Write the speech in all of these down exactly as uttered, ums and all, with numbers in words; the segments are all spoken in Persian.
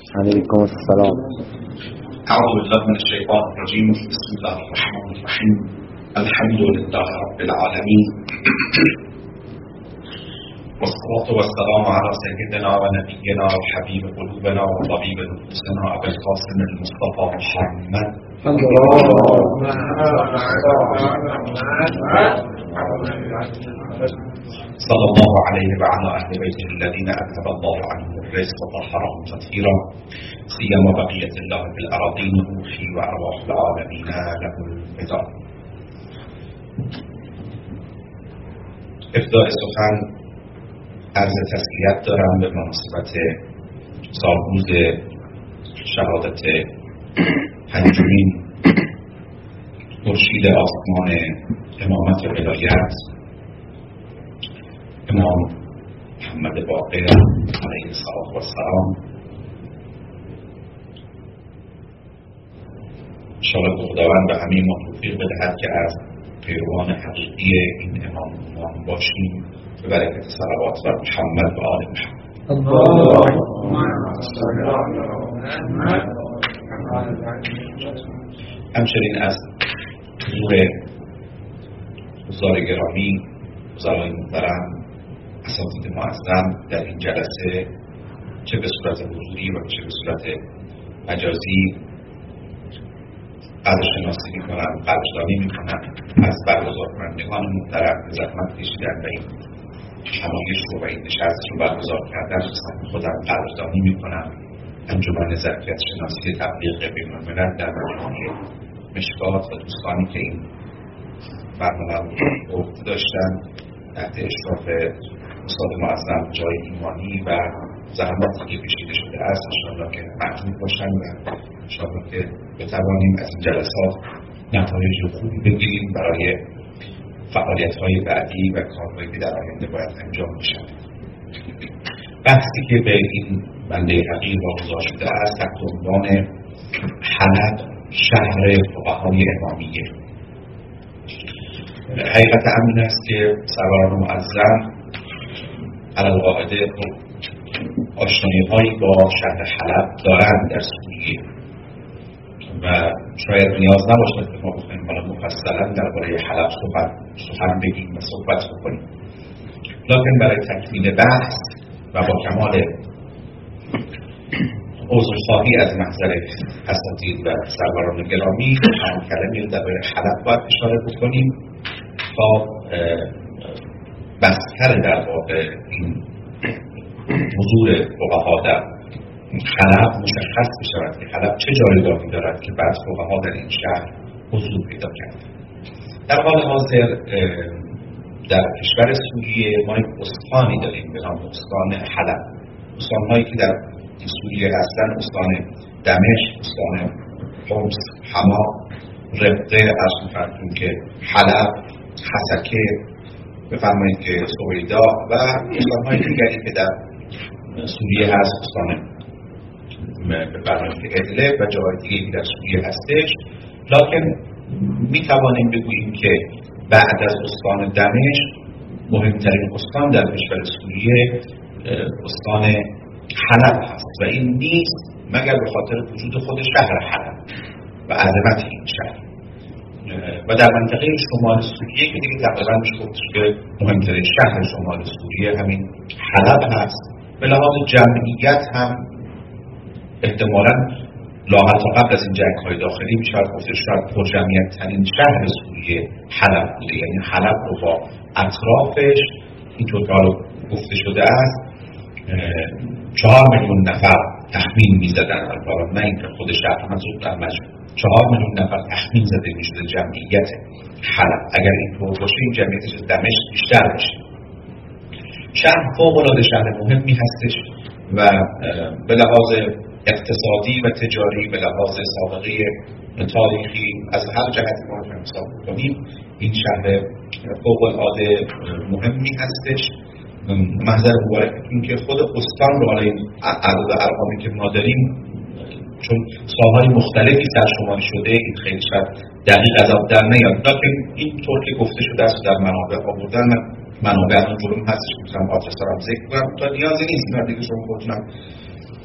علیکم السلام. اعوذ بالله من الشیطان الرجیم. بسم الله الرحمن الرحیم. الحمد لله رب العالمین والصلاة والسلام على سيدنا ونبينا وحبيب قلوبنا وطبيب نفوسنا أبي القاسم المصطفى محمد صلى الله عليه وعلى أهل بيته الذين أذهب الله عنهم الرزق وطهرهم تطهيرا سيما بقية الله في الأراضين روحي وأرواح العالمين له الفداء. ابتداء سخن عرض تسلیت دارم به مناسبت سالروز شهادت پنجمین خورشید آسمان امامت و ولایت امام محمد باقر علیه السلام. انشاءالله که خداوند به همه ما توفیق بدهد که از پیروان حقیقی این امام باشیم به برکت صلوات بر محمد و آل محمد. همچنین از حضور حضار گرامی، حضارای محترم، اساتید معظم در این جلسه چه به صورت حضوری و چه به صورت مجازی قدرشناسی میکنم، قدردانی میکنم از برگزار کنندگان محترم که زحمت کشیدن و این همایش رو و این نشست رو برگزار کردن. خودم قدردانی میکنم انجمن ظرفیت شناسی تبلیغ بین‌الملل در مجموعه مشکات و دوستانی که این برنامه رو عهده داشتن تحت اشراف استاد معظم جای ایمانی و زحماتی که کشیده شده است. انشاءالله که ممنون باشن و انشاءالله که بتوانیم از این جلسات نتایج خوبی بگیریم برای فعالیت‌های بعدی و کارهایی که در آینده باید انجام بشن. بحثی که به این بنده حقیر واگذار شده است تحت عنوان حلب شهر فقهای امامیه. حقیقت امین است که سروران معظم علی‌القاعده آشنایی‌هایی با شهر حلب دارند در سوریه و شاید نیاز نباشد که ما بخواهیم حالا مفصلا درباره حلب صحبت سخن بگیم و صحبت بکنیم، لکن برای تکمیل بحث و با کمال عذرخواهی از محضر اساتید و سروران گرامی چند کلمه درباره حلب باید اشاره بکنیم تا بستر در واقع این حضور فقها در حلب مشخص بشود که حلب چه جایگاهی دارد که بعد فقها در این شهر حضور پیدا کرد. در حال حاضر در کشور سوریه ما یک استانی داریم به نام استان حلب. استان‌هایی که در سوریه هستند استان دمشق، استان حمص، حما، ربقه، از می‌فرماییم که حلب، حسکه، بفرمایید که سویدا و استان‌های دیگری که در سوریه هست، استان بفرمایید که ادلب و جای دیگری در سوریه هستش. لکن می‌توانیم بگوییم که بعد از استان دمشق مهمترین استان در کشور سوریه استان حلب هست و این نیست مگر به خاطر وجود خود شهر حلب و عظمت این شهر و در منطقه شمال سوریه که دیگه تقریبا میشه گفت که مهمترین شهر شمال سوریه همین حلب هست. به لحاظ جمعیت هم احتمالاً لااقل تا قبل از این جنگ‌های داخلی میشه گفت شاید پرجمعیت ترین شهر سوریه حلب بوده، یعنی حلب رو با اطرافش اینطور که گفته شده است چهار میلیون نفر تخمین میزدن، البته نه اینکه خود شهر منظور در مجموع چهار میلیون نفر تخمین زده میشده جمعیت حلب. اگر اینطور باشه این جمعیتش از دمشق بیشتر میشه. شهر فوق‌العاده شهر مهمی هستش و به لحاظ اقتصادی و تجاری، به لحاظ سابقه تاریخی، از هر جهتی ما رو حساب کنیم این شهر فوق‌العاده مهمی هستش. محضر مبارکتون که خود استان رو حالا این عدد و ارقامی که ما داریم چون ساهای مختلفی سرشماری شده این خیلی شاید دقیق از آب در نیاد، لیکن این طور که گفته شده است در منابع آوردن منابع اون جلوم هستش که میتونم آدرس دارم ذکر کنم تا نیازی نیست من دیگه شما خودتونم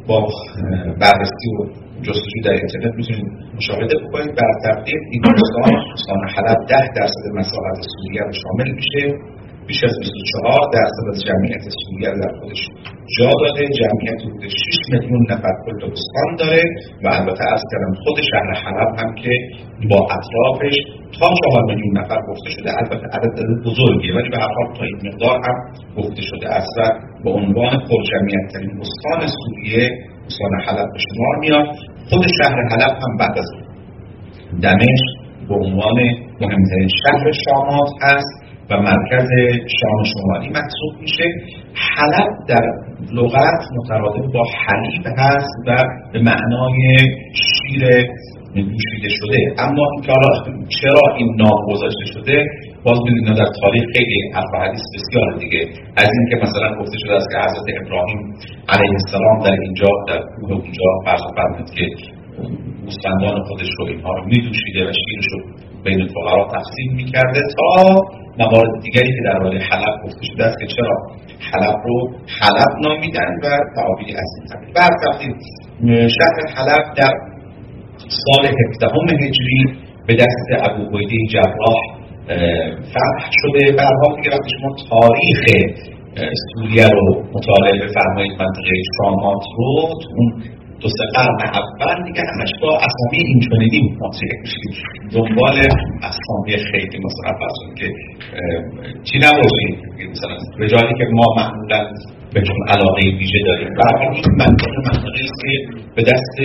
با بررسی و جستجو در اینترنت میتونید مشاهده بکنید. بر تقدیر این استان استان حلب ده درصد مساحت سوریه رو شامل میشه، بیش از بیست و چهار درصد از جمعیت سوریه در خودش جا داده، جمعیت حدود شش میلیون نفر کل استان داره و البته از کردم خود شهر حلب هم که با اطرافش تا چهار میلیون نفر گفته شده، البته عدد بزرگیه ولی به هر حال تا این مقدار هم گفته شده است و به عنوان پرجمعیت ترین استان سوریه استان حلب به شمار میاد. خود شهر حلب هم بعد از دمشق به عنوان مهمترین شهر شامات هست و مرکز شام شمالی محسوب میشه. حلب در لغت مترادف با حلیب هست و به معنای شیر جوشیده شده، اما اینکه حالا چرا این نام گذاشته شده باز ببینید در تاریخ خیلی حرف و حدیث بسیار دیگه، از این که مثلا گفته شده است که حضرت ابراهیم علیه السلام در اینجا در کوه اونجا فرض فرمود که گوسفندان خودش رو اینها رو می‌دوشیده و شیرش رو بین فقرا تقسیم می‌کرده، تا موارد دیگری که درباره حلب گفته شده است که چرا حلب رو حلب نامیدن و تعابیری از این قبیل. بعد وقتی شهر حلب در سال هفدهم هجری به دست ابوعبیده جراح فتح شده. به هر حال دیگه وقتی شما تاریخ سوریه رو مطالعه بفرمایید، منطقه شامات رو اون دو سه قرن اول دیگه همش با اسامی اینچنینی مواجه میشید، دنبال اسامی خیلی مثلا فرضون که چی نباشید مثلا به جایی که ما معمولا بهشون علاقه ویژه داریم. و این منطقه منطقه است که به دست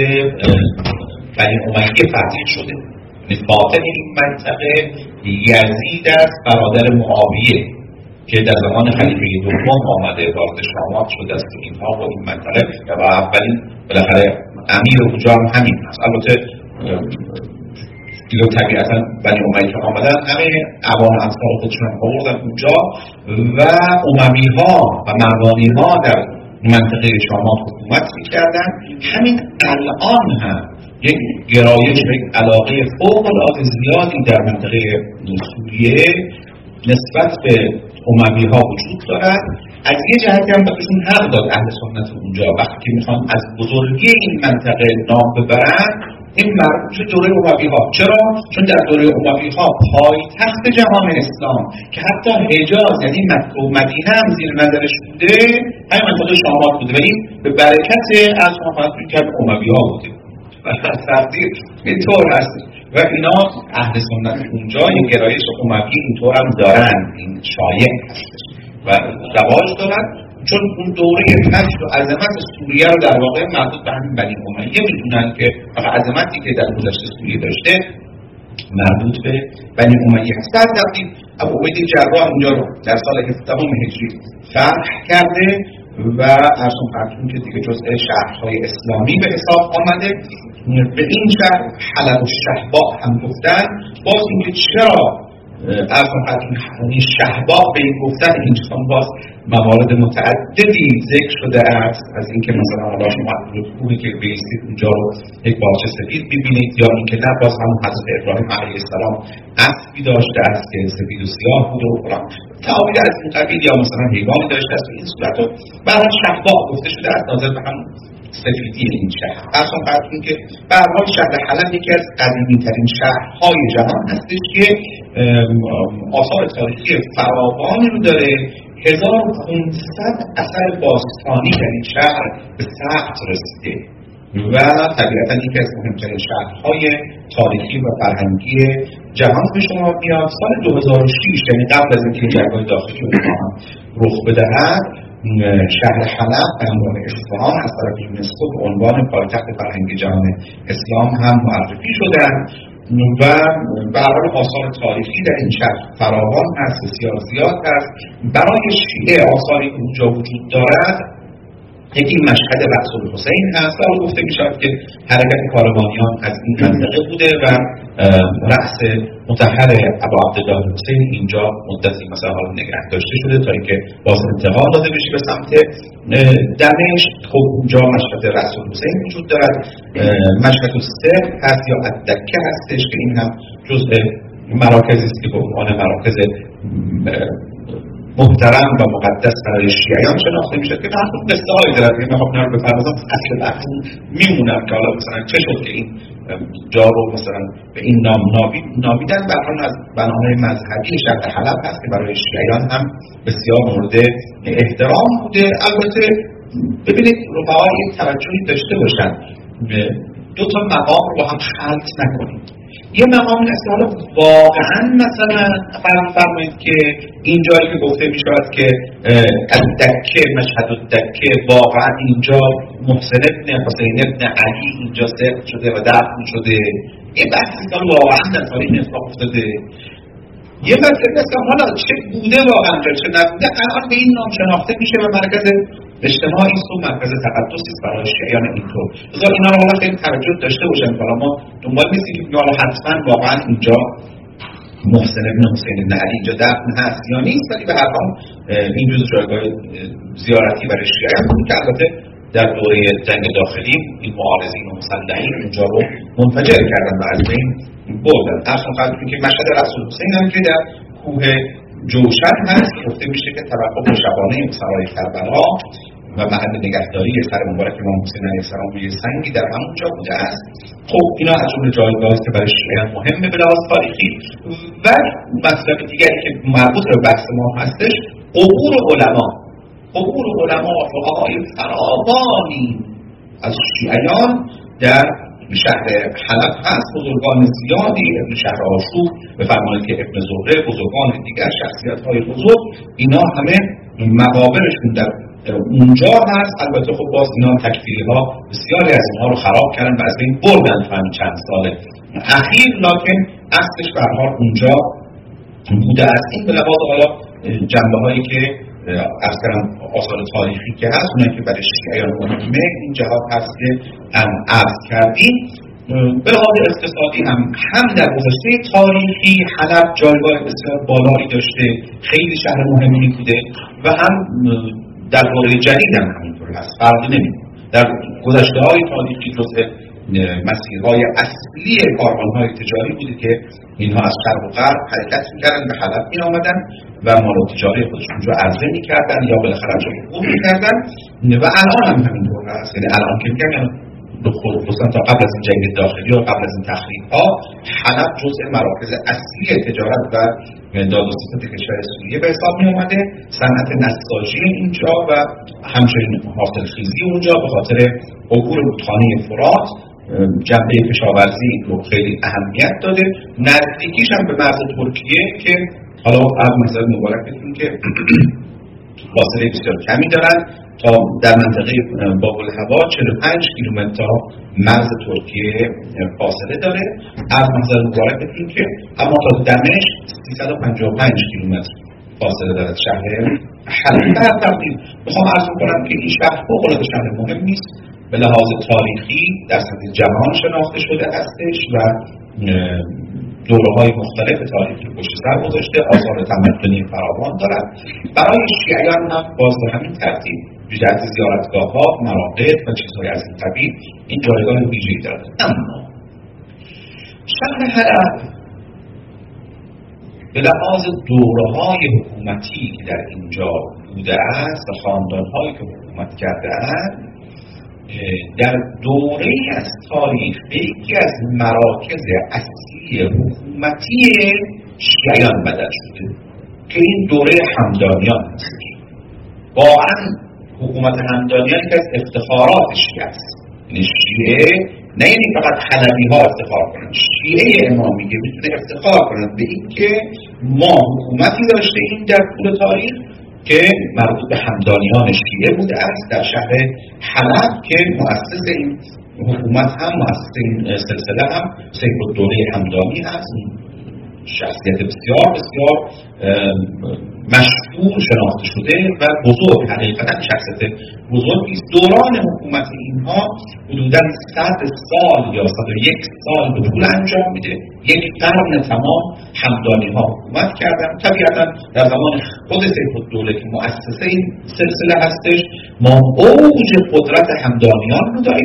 بنی امیه فتح شده. فاتح این منطقه یزید است، برادر معاویه که در زمان خلیفه دوم آمده وارد شامات شده است. اینها و این منطقه و اولین بالاخره امیر اونجا هم همین هست. البته دیگه طبیعتا بنی امیه که آمدن همه عوام انصار خودشون هم آوردن اونجا و اموی ها و مروانی ها در منطقه شامات حکومت میکردن. همین الان هم یک گرایش و یک علاقه فوق‌العاده زیادی در منطقه سوریه نسبت به اموی ها وجود دارد. از یه جهتی هم بهشون حق داد اهل سنت اونجا وقتی که میخوان از بزرگی این منطقه نام ببرن، این مربوط به دوره اموی ها. چرا؟ چون در دوره اموی ها پایتخت جهان اسلام که حتی حجاز یعنی مکه و مدینه هم زیر نظرش بوده، همین منطقه شامات بوده و این به برکت از محمد که اموی ها بوده و تقدیر اینطور هست و اینا اهل سنت اونجا این گرایش اموی اینطور هم دارن، این شایع هستش و رواج دارن، چون اون دوره فجر و عظمت سوریه رو در واقع مربوط به همین بنی امیه میدونن که فقط عظمتی که در گذشته سوریه داشته مربوط به بنی امیه هست. بعد وقتی ابوعبیده جراح اونجا رو در سال هفدهم هجری فتح کرده و ارسون فرتون که دیگه جزء شهرهای اسلامی به حساب آمده، به این شهر حلب و شهباء هم گفتن. باز اینکه چرا ارسون فرتون این شهباء به این گفتن، این چون باز موارد متعددی ذکر شده است، از اینکه مثلا حالا شما خوبی که بیستید اونجا رو یک باغچه سفید ببینید، یا اینکه نه باز همون حضرت ابراهیم علیه السلام اسبی داشته است که سفید و سیاه بود و فلان تعابیر از این قبیل، یا مثلا حیوانی داشته است به این صورت رو برای شهباء گفته شده است ناظر به همون سفیدی این شهر. ارسون فرتون که به هر حال شهر حلب یکی از قدیمی ترین شهرهای جهان هستش که آثار تاریخی فراوانی رو داره. هزار و پانصد اثر باستانی در این شهر به ثبت رسیده و طبیعتا یکی از مهمترین شهرهای تاریخی و فرهنگی جهان به شما میاد. سال دو هزار و شش یعنی قبل از اینکه جنگ‌های داخلی اونها رخ بدهد، شهر حلب به عنوان اصفهان از طرف یونسکو به عنوان پایتخت فرهنگ جهان اسلام هم معرفی شدند و به هر حال آثار تاریخی در این شهر فراوان هست، بسیار زیاد هست. برای شیعه آثاری که اونجا وجود دارد یکی مشهد رأس الحسین هست و گفته می شود که حرکت کاروانیان از این منطقه بوده و رأس مطهر ابو عبدالله حسین اینجا مدتی مثلا حال نگه داشته شده تا اینکه باز انتقال داده بشه به سمت دمشق. خب اونجا مشهد رأس الحسین وجود دارد، مشهد السر هست یا الدکه هستش که این هم جزء مراکزی است که به عنوان مراکز محترم و مقدس برای شیعیان شناخته میشه که من خود قصه هایی دارد که میخوام اینا رو بپردازم. اصل بحث میمونم که حالا مثلا چه شد که این جا رو مثلا به این نام نامیدن. به هر حال از بناهای مذهبی شهر حلب هست که برای شیعیان هم بسیار مورد احترام بوده. البته ببینید رفقا یک توجهی داشته باشن، دو تا مقام رو با هم خلط نکنید. یه مقام این است که حالا واقعا مثلا فرض فرمایید که این جایی که گفته می شود که از دکه مشهد و دکه واقعا اینجا محسن ابن حسین ابن علی اینجا سقط شده و دفن شده، این بحثی که واقعا در تاریخ اتفاق افتاده. یه مسئله است که حالا چه بوده واقعا چه نبوده الان به این نام شناخته میشه و مرکز اجتماعی است و مرکز تقدسی است برای شیعیان اینطور. بذار اینا رو حالا خیلی توجه داشته باشن. حالا ما دنبال نیستیم که حالا حتما واقعا اینجا محسن ابن حسین ابن علی اینجا دفن هست یا نیست، ولی به هر حال این جزء جایگاه زیارتی برای شیعیان بود که البته در دوره جنگ داخلی این معارضین و مسلحین اونجا رو منفجر کردن و از بین بردن. اصلا خاطر که مشهد رسول حسین هم که در کوه جوشن هست گفته میشه که توقف شبانه سرای کربلا و محل نگهداری سر مبارک امام حسین علیه السلام روی سنگی در همونجا بوده است. خب اینا از جمله جایگاهی است که برای شیعیان مهمه به لحاظ تاریخی. و مطلب دیگری که مربوط به بحث ما هستش قبور علما. قبور علما و فقهای فراوانی از شیعیان در شهر حلب هست. بزرگان زیادی، ابن شهر آشوب بفرمایید که ابن زهره، بزرگان دیگر، شخصیت‌های بزرگ، اینا همه مقابرشون در اونجا هست. البته خب باز اینا تکفیری ها بسیاری از اینها رو خراب کردن و از این بردن تو همین چند سال اخیر، لکن اصلش به هر حال اونجا بوده است. این به لحاظ حالا جنبه هایی که از کردم آثار تاریخی که هست، اونایی که برای شیعیان مهمه این جهات هست که هم عرض کردیم. به لحاظ اقتصادی هم هم در گذشته تاریخی حلب جایگاه بسیار بالایی داشته، خیلی شهر مهمی بوده و هم در دوره جدید هم همینطور هست، فرقی نمیکنه. در گذشته های تاریخی جزء مسیرهای اصلی کاروان‌های تجاری بوده که اینها از شرق و غرب حرکت می‌کردن به حلب می‌آمدن و مال تجاری خودشون رو عرضه می‌کردن یا بالاخره جای عبور می‌کردن و الان هم همینطور هست. یعنی الان که میگم خصوصا تا قبل از این جنگ داخلی و قبل از این تخریب‌ها حلب جزء مراکز اصلی تجارت و داد و ستد کشور سوریه به حساب می‌آمده. صنعت نساجی اینجا و همچنین حاصلخیزی اونجا به خاطر عبور رودخانه فرات جنبه کشاورزی رو خیلی اهمیت داده. نزدیکیش هم به مرز ترکیه که حالا از منظر مبارک بتونیم که فاصله بسیار کمی دارن تا در منطقه باب الهوا چهل و پنج کیلومتر تا مرز ترکیه فاصله داره. از منظر مبارک بتونیم که اما تا دمشق سیصد و پنجاه و پنج کیلومتر فاصله دارد شهر حلب. در تقدیر میخوام عرض کنم که این شهر فوق‌العاده شهر مهم نیست، به لحاظ تاریخی در سطح جهان شناخته شده هستش و دوره‌های مختلف تاریخی پشت سر گذاشته، آثار تمدنی فراوان دارد. برای شیعیان هم باز به همین ترتیب جهت زیارتگاه‌ها، مراقد و چیزهای از این قبیل این جایگاه ویژه‌ای دارد. اما شهر حلب به لحاظ دوره‌های حکومتی که در اینجا بوده است و خاندان‌هایی که حکومت کرده‌اند، در دوره از تاریخ به یکی از مراکز اصلی حکومتی شیعیان بدل شده که این دوره همدانیان هست. واقعا حکومت همدانیان که از افتخارات شیعه است. یعنی شیعه نه یعنی فقط حلبی ها افتخار کنند، شیعه امامیه میتونه افتخار کنند به این که ما حکومتی داشته این در طول تاریخ که مربوط به همدانیان شیعه بوده است در شهر حلب که مؤسس این حکومت هم مؤسس این سلسله هم سیف الدوله همدانی هست. شخصیت بسیار بسیار مشهور شناخته شده و بزرگ، حقیقتا شخصیت بزرگی است. دوران حکومت اینها حدوداً صد سال یا صد و یک سال به طول انجام میده. یک قرن تمام همدانی ها حکومت کردن. طبیعتا در زمان خود سیف الدوله که مؤسسه این سلسله هستش ما اوج قدرت همدانیان رو داریم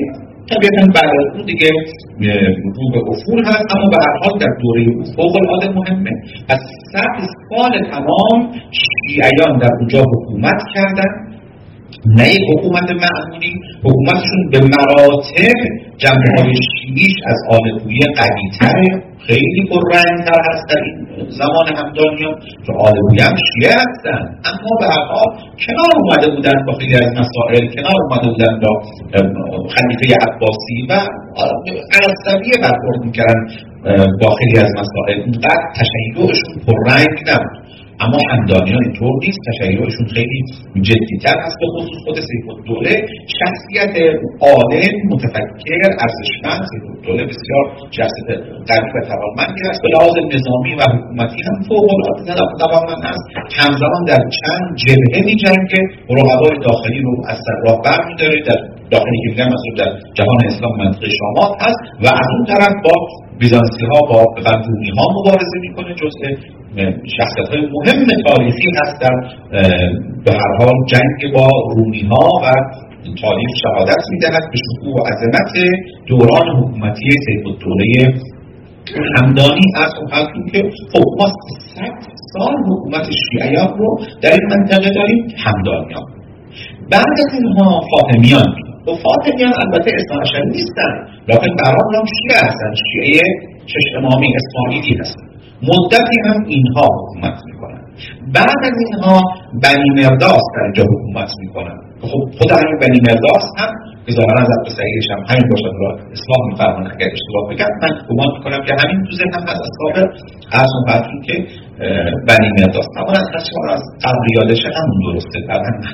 طبیعتاً بعد از اون دیگه رو به افول هست، اما به هر حال در دوره او فوق العاده مهمه. از صد سال تمام شیعیان در اونجا حکومت کردن، نه یک حکومت معمولی، حکومتشون به مراتب جنبه‌های شیعیش از آل بویه قوی‌تره، خیلی پررنگ‌تر هست در این زمان همدانیان که آل بویه هم شیعه هستن، اما به هر حال کنار اومده بودن با خیلی از مسائل، کنار اومده بودن با خلیفه عباسی و عرضویه برخورد میکردن با خیلی از مسائل. اونقدر تشیعشون پررنگ نبود. اما همدانیان اینطور نیست، تشیعشون خیلی جدی‌تر هست. به خصوص خود سیف‌الدوله شخصیت عالم، متفکر، ارزشمند. سیف‌الدوله بسیار شخصیت قوی و توانمندی است، به لحاظ نظامی و حکومتی هم فوق‌العاده توانمند است. همزمان در چند جبهه می‌جنگه، رقبای داخلی رو از سر راه برمی‌داره، در داخلی که میگم مثلا در جهان اسلام منطقه شامات هست و از اون طرف با بیزانسی ها با رومی ها مبارزه میکنه. جزء شخصیت های مهم تاریخی هست در به هر حال جنگ با رومی ها و تاریخ شهادت میدهد به شکوه و عظمت دوران حکومتی سیف‌الدوله همدانی است. و که خب ما صد سال حکومت شیعیان رو در این منطقه داریم، همدانیان. بعد از اینها فاطمیان. و فاطمیان البته اثنا عشری نیستن، لیکن برام هم شیعه هستن، شیعه شش امامی اسماعیلی هستن. مدتی هم اینها حکومت میکنن. بعد از اینها بنی مرداس در اینجا حکومت میکنن. خب خود همین بنی مرداس هم که ظاهرا از عبد صحیحش هم همین باشد را اصلاح میفرمان اگر اشتباه بگم. من گمان میکنم که همین تو ذهنم از اصحاب از اون برخی که بنی مرداس نماند از شما از قبریادش همون درسته بعد هم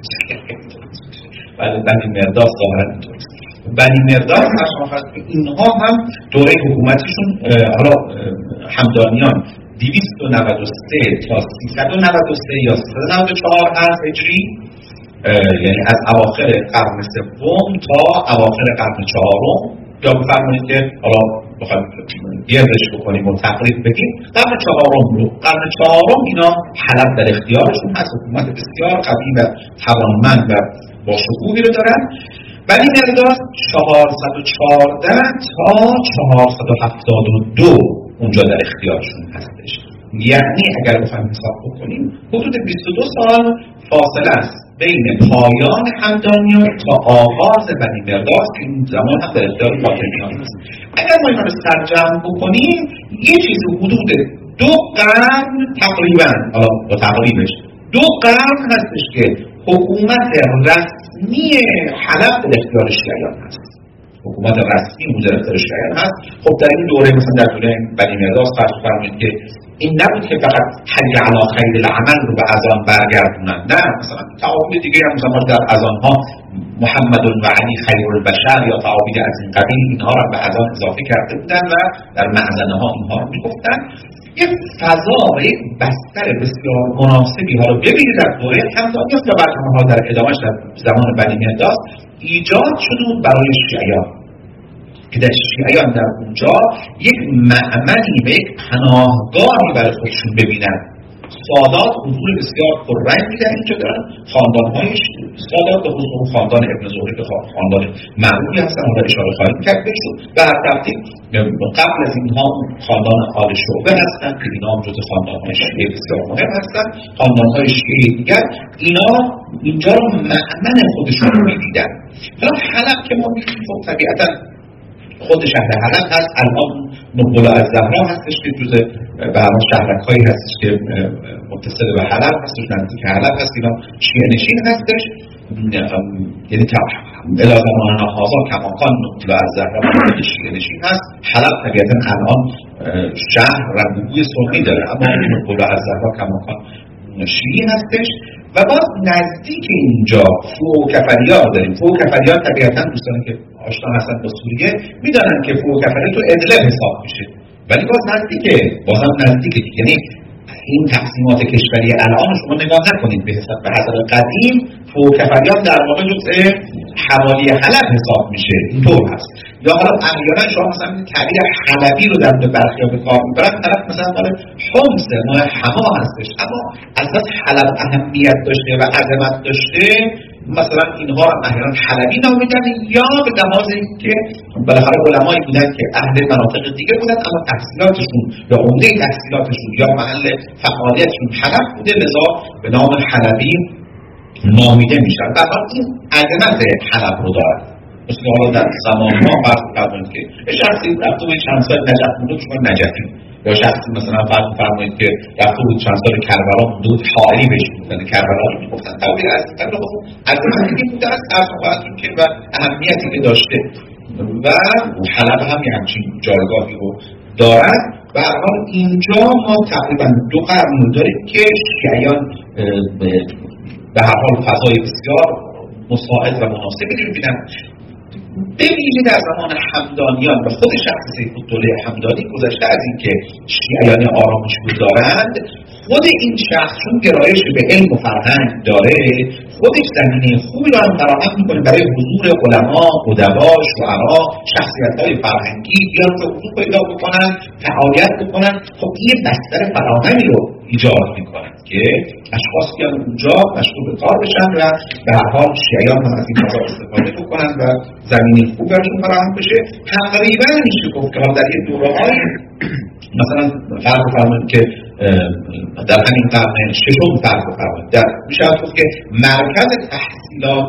ولی بنی مرداس ظاهرا اینطوریست. بنی مرداس اینها هم دوره حکومتشون حالا همدانیان دویست و نود و سه تا سیصد و نود و سه یا سیصد و نود و چهار از هجری، یعنی از اواخر قرن سوم تا اواخر قرن چهارم، یا بفرمایید که حالا بخوایم گردش بکنیم و تقریب بگیم قرن چهارم رو قرن چهارم اینا حلب در اختیارشون هست، حکومت بسیار قوی و توانمند و با شکوهی رو دارن. بنی مرداس چهارصد و چهارده تا چهارصد و هفتاد و دو اونجا در اختیارشون هستش. یعنی اگر بخوایم حساب بکنیم حدود بیست و دو سال فاصله است بین پایان همدانیان تا آغاز بنی مرداس که این زمان هم در اختیار فاطمیان است. اگر ما این رو سرجم بکنیم یه چیزی حدود دو قرن تقریبا، حالا با تقریبش دو قرن هستش که حکومت رسمی حلب در اختیار شیعیان هست. حکومت رسمی در اختیار شیعیان هست. خب در این دوره مثلا در دوره بنی مرداس فرض فرمایید که این نبود که فقط حی علی خیر العمل رو به اذان برگردونن، نه، مثلا تعابیر دیگه هم مثلا در اذانها محمد و علی خیر البشر یا تعابیر از این قبیل اینها رو به اذان اضافه کرده بودن و در معزنه ها اینها رو میگفتن. یک فضا و یک بستر بسیار مناسبی ها رو ببینید در دوره همدانیان و بعد هم در ادامهش در زمان بنی مرداس ایجاد شده برای شیعیان که در شیعیان در اونجا یک معملی و یک پناهگاهی برای خودشون ببینن. سادات حضور بسیار پررنگی در اینجا دارن. خاندان‌های سادات به خصوص خاندان ابن زهری که خاندان معروفی هستن، حالا اشاره خواهیم کرد بهشون. به هر ترتیب قبل از اینها خاندان آل شعبه هستن که اینا هم جزو خاندان‌های شیعه بسیار مهم هستن. خاندان‌های شیعه دیگر اینا اینجا رو معمن خودشون رو می‌دیدن. حالا حلب که ما می‌گیم خب طبیعتاً خود شهر حلب هست. الان نقل از زهرا هستش که جزء به هر شهرک‌هایی هستش که متصل به حلب هستش، نزدیک حلب هست. اینا شیعه نشین هستش، یعنی الی زماننا هذا کماکان نقل از زهرا شیعه نشین هست. حلب طبیعتاً الان شهر رنگ‌بوی سنی داره، اما نقل از زهرا کماکان شیعه هستش. و باز نزدیک اینجا فوکفریار داریم. فوکفریار طبیعتاً دوستانی که آشنا هستن با سوریه میدانن که فوکفریار تو ادلب حساب میشه، ولی باز نزدیکه، بازم نزدیکه. یعنی این تقسیمات کشوری الان شما نگاه نکنید به حساب به حساب قدیم فوکفریار در واقع جزء حوالی حلب حساب میشه، اینطور هست. یا حالا احیانا شما مثلا تعبیر حلبی رو در برخیا به کار میبرن، طرف مثلا مال حمص مال حما هستش، اما از حلب اهمیت داشته و عظمت داشته مثلا اینها را احیانا حلبی نامیدن یا به لحاظ اینکه بالاخره علمایی بودن که اهل مناطق دیگه بودن اما تحصیلاتشون یا عمده تحصیلاتشون یا محل فعالیتشون حلب بوده، لذا به نام حلبی نامیده میشن. در حال این عظمت حلب رو دارد. مثل حالا در زمان ما فرض فرمایید که شخصی رفته بود چند سال نجف بوده شما نجفی، یا شخصی مثلا فرض فرمایید که رفته بود چند سال کربلا بوده بود حائلی بهش میگفتن، کربلا رو میگفتن تعبیر از این رو از این بوده است از خواهدون که و اهمیتی که داشته و حلب هم یه همچین جایگاهی رو دارد. و هر حال اینجا ما تقریبا دو قرن داریم که شیعیان به هر حال فضای بسیار مساعد و مناسبی رو بینن. به ویژه در زمان همدانیان و خود شخص سیف‌الدوله همدانی گذشته از اینکه شیعیان آرامش‌جو دارند، خود این شخص چون گرایش به علم و فرهنگ داره خودش زمینه خوبی رو هم فراهم می‌کنه برای حضور علما، ادبا، شعرا، شخصیت‌های فرهنگی بیان که حضور پیدا بکنن، فعالیت بکنن. خب این بستر فراهمی رو ایجاد می‌کنه که اشخاص بیان اونجا مشغول به کار بشن و به هر حال شیعیان هم از این فضا استفاده بکنن و زمینه خوب براشون فراهم بشه. تقریبا میشه گفت که در یه دوره‌های مثلا فرض فرمایید که در همین قرن ششم فرض فرمایید در میشه گفت که مرکز تحصیلات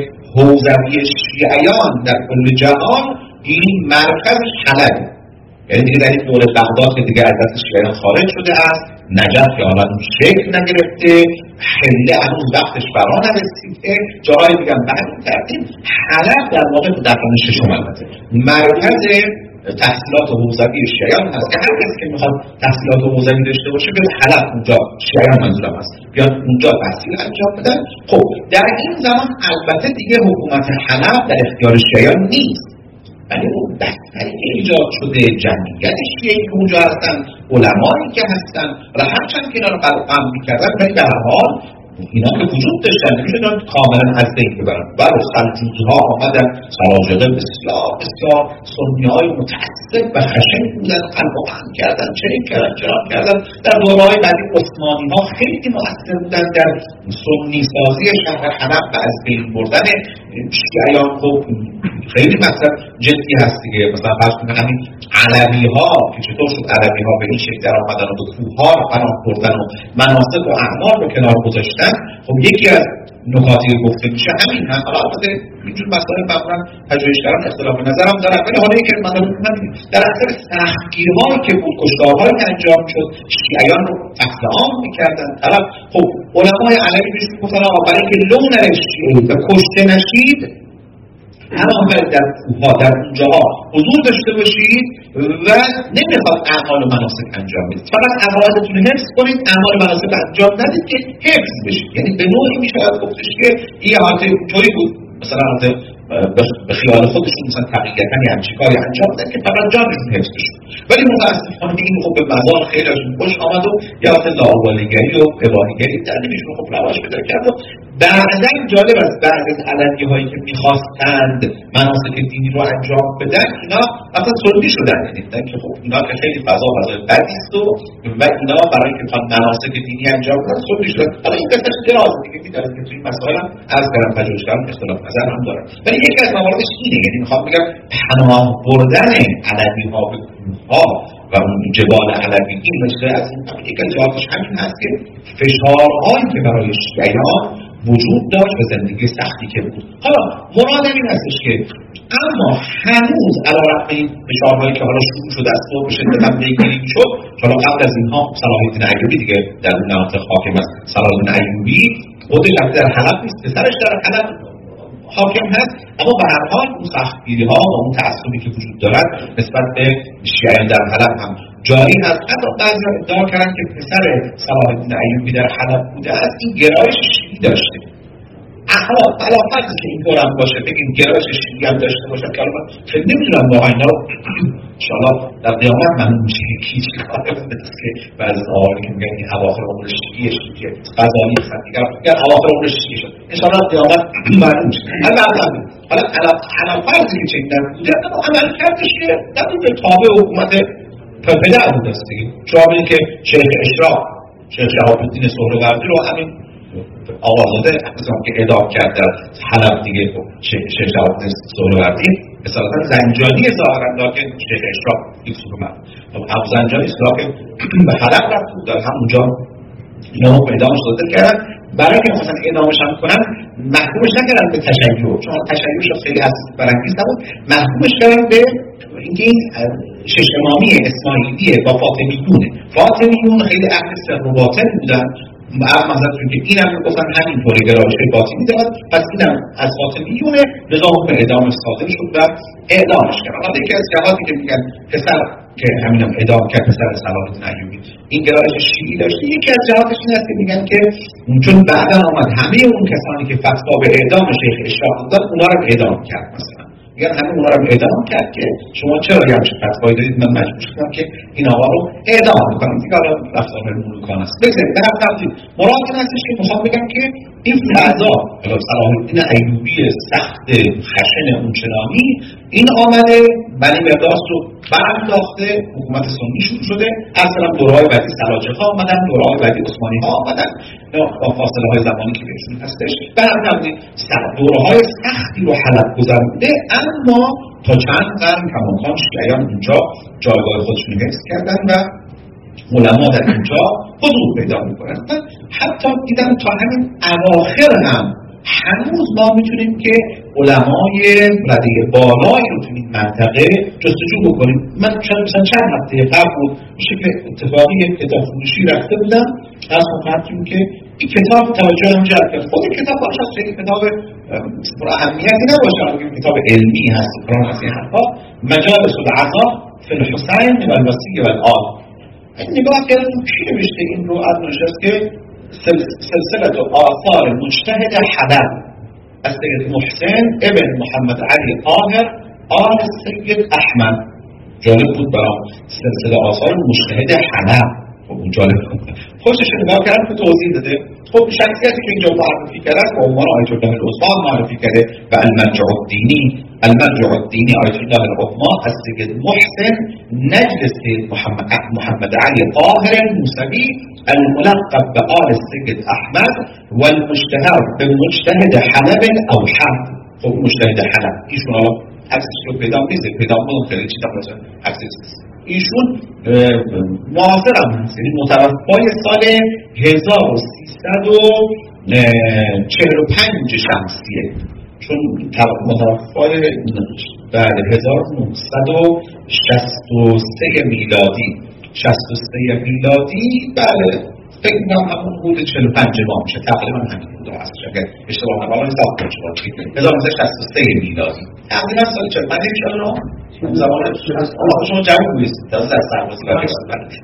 حوزوی شیعیان در کل جهان این مرکزش حلبه. یعنی دیگه در این دوره بغداد که دیگه از دست شیعیان خارج شده است، نجف که حالا اون شکل نگرفته، حله هنوز وقتش فرا نرسیده، جاهای دیگه بعد این ترتیب حلب در واقع در قرن ششم البته مرکز تحصیلات حوزوی شیعیان هست که هر کسی که میخواد تحصیلات حوزوی داشته باشه به حلب اونجا شیعیان منظورم هست بیان اونجا تحصیل انجام بدن. خب در این زمان البته دیگه حکومت حلب در اختیار شیعیان نیست، ولی اون بستری که ایجاد شده، جمعیت شیعی که اونجا هستن، علمایی که هستن و هرچند که اینا رو قلقم میکردن ولی به هر حال اینا که وجود داشتن نمیشه اینا کاملا از بین ببرن. بعد سلجوقی‌ها آمدن، سلاجقه بسیار بسیار سنی‌های متعصب و خشن بودن، قلب و قلب کردن، چنین کردن چنان کردن. در دوره‌های بعدی عثمانی‌ها خیلی مؤثر بودن در سنی سازی شهر حلب و از بین بردن شیعیان. خب خیلی مثلا جدی هست دیگه. مثلا فرض کنید همین علوی‌ها که چطور شد علوی‌ها به این شکل در آمدن و به کوه‌ها رو پناه بردن و مناسک و اعمال رو کنار گذاشتن. خب یکی از نکاتی که گفته میشه همین هم. حالا البته اینجور مسائل معمولا پژوهشگران اختلاف نظر هم دارن، ولی حالا یکی از مسائل در اثر سختگیری‌هایی که بود، کشتارهایی که انجام شد، شیعیان رو قتل عام می‌کردن. طرف خب علمای علوی بهش میگفتن آقا برای اینکه لون شیعی و کشته نشید همون در کوه‌ها در اونجاها حضور داشته باشید و نمیخواد اعمال و مناسک انجام بدید، فقط عقایدتون حفظ کنید، اعمال و مناسک انجام ندید که حفظ بشید. یعنی به نوعی میشه گفتش که این حالت طوری بود مثلا به خیال خودشون مثلا تقییدن یه همچی کاری انجام بدن که فقط جانشون حفظ بشید. ولی متاسفانه این خب به مزار خیلی ازشون خوش آمد و یه حالت لاابالیگری و اباهیگری در نمیشون خب رواج پیدا کرد. بعداً جالب است بعضی از علوی هایی که میخواستند مناسک دینی رو انجام بدن اینا اصلا سنی شدن، یعنی که خب اینا که خیلی فضا فضای بدی است و اینا برای اینکه بخوان مناسک دینی انجام بدن سنی شدن. حالا این قصه دراز دیگه می‌داره که توی این مسائل هم از گرم پژوهشگران اختلاف نظر هم دارن، ولی یکی از مواردش اینه. یعنی میخوام بگم پناه بردن علوی ها به کوه‌ها و اون جبال علوی این مثل از این یک از جوابش همین هست که فشارهایی که برای شیعیان وجود داشت و زندگی سختی که بود. حالا مراد این هستش که اما هنوز علیرغم این فشارهایی که حالا شروع شده از صبح به شدت هم پیگیری می‌شد، حالا قبل از اینها صلاح الدین ایوبی دیگه در اون مناطق حاکم است. صلاح الدین ایوبی خودش در حلب نیست، پسرش در حلب حاکم هست، اما به هر حال اون سختگیری‌ها و اون تعصبی که وجود دارد نسبت به شیعیان در حلب هم جاری هست. حتی بعضی ادعا کردن که پسر صلاح الدین ایوبی در حلب بوده است، این گرایش شیعی داشته. احوال بلافت که این طور هم باشه بگیم گرایش شیعی هم داشته باشه که الان خیلی نمیدونم واقعا اینا رو انشاءالله در قیامت معلوم میشه کی چی کاره بوده است که بعضی از آقایان که میگن این اواخر عمر شیعی شد که غزالی هستن دیگر میگن اواخر عمر شیعی شد، انشاءالله در قیامت معلوم میشه. حالا حالا فرضی که چنین بوده اما عمل کردش که در اون تابع حکومت پدر بوده است دیگه. شما ببینید که شیخ اشراق شیخ شهاب الدین سهروردی رو همین آقازاده مثلا که اعدام کرد در حلب دیگه شش جواب سهروردی مثلا زنجانی ظاهرا لکن شیخ اشراق یک سوره من ابو زنجانی اصلاح به حلب رفت در همونجا اینا رو اعدامش داده کردن. برای که مثلا اعدامش هم کنن محکومش نکردن به تشیع، چون تشیعش خیلی از برانگیز نبود، محکومش کردن به اینکه این شش امامی اسماعیلیه با فاطمیونه. فاطمیون خیلی اهل سر و باطن بودن، مثلا که اینم گفتن همینطوری گرایش باطنی دارد، پس اینم از فاطمیونه، نظام به اعدام صادر شد و اعدامش کردن. حالا یکی از جهاتی که میگن پسر که همینم اعدام کرد پسر صلاح الدین ایوبی این گرایش شیعی داشته، یکی از جهاتش این است که میگن که چون بعدا آمد همه اون کسانی که فتوا به اعدام شیخ اشراق دادن اونا رو اعدام کرد، مثلا میگن همه اونا رو اعدام کرد که شما چرا یه همچین فتوایی دارید، من مجبور شدم که این آقا رو اعدام بکنم. دیگه حالا رفتار ملوکان است. بگذارید به هر ترتیب مراد این هستش که میخوام بگم که این فضا صلاح الدین ایوبی سخت خشن اونچنانی این آمده بنی مقداس رو برانداخته، حکومت سنی شروع شده، اصلا دورهای بعدی سلاجق ها آمدن، دورهای بعدی عثمانی ها آمدن با فاصله های زمانی که بهشون هستش. به هر ترتیب دورهای سختی رو حلب گذرونده، اما تا چند قرن کماکان شیعیان اونجا جایگاه خودشون حفظ کردن و علما در اینجا حضور پیدا میکنن. حتی دیدم تا همین اواخر هم هنوز ما میتونیم که علمای رده بالایی رو تو این منطقه جستجو بکنیم. من شاید مثلا چند هفته قبل بود میشه که اتفاقی یک کتاب فروشی رفته بودم، از خواهدیم که این کتاب توجه هم جلب کرد. خود کتاب باشه از خیلی کتاب پر اهمیتی نباشه، اما کتاب علمی هست، قرآن از این حرفا، مجالس العزا فی الحسین و الوصی و الآل. نگاه کردم چی نوشته این رو از نوشته که سلسله آثار مجتهد حلب از سید محسن ابن محمد علی طاهر آل سید احمد. جالب بود برام سلسله آثار مجتهد حلب. خب اون جالب بود، خوشش نگاه کردم که توضیح داده. خب شخصیتی که اینجا معرفی کرده است با عنوان آیت الله العظمی معرفی کرده و المرجع الدینی المرجع الدینی آیت الله العظمی از سید محسن نجد سید محمد, محمد علی طاهر موسوی الملقب به آل سید احمد و المجتهد به مجتهد حلب او حلب. خب مجتهد حلب ایشون حالا عکسش رو پیدا میزه پیدا بودم خیلی چیزا مثلا عکسش ایشون معاصر هم هست، یعنی متوفای سال هزار و سیصد و چهل و پنج شمسیه، چون متوفای بعد هزار و نهصد و شصت و سه میلادی شصت و سه میلادی بله فکر میکنم همون حدود چهل و پنج ما میشه، تقریبا همین بوده هستش اگر اشتباه نکنم ثبت کنم هزار و نهصد و شصت و سه میلادی تقریبا سال چهل و پنج انشاءالله زمان شما جمعی بودید تازه در سربازی و کشت بردید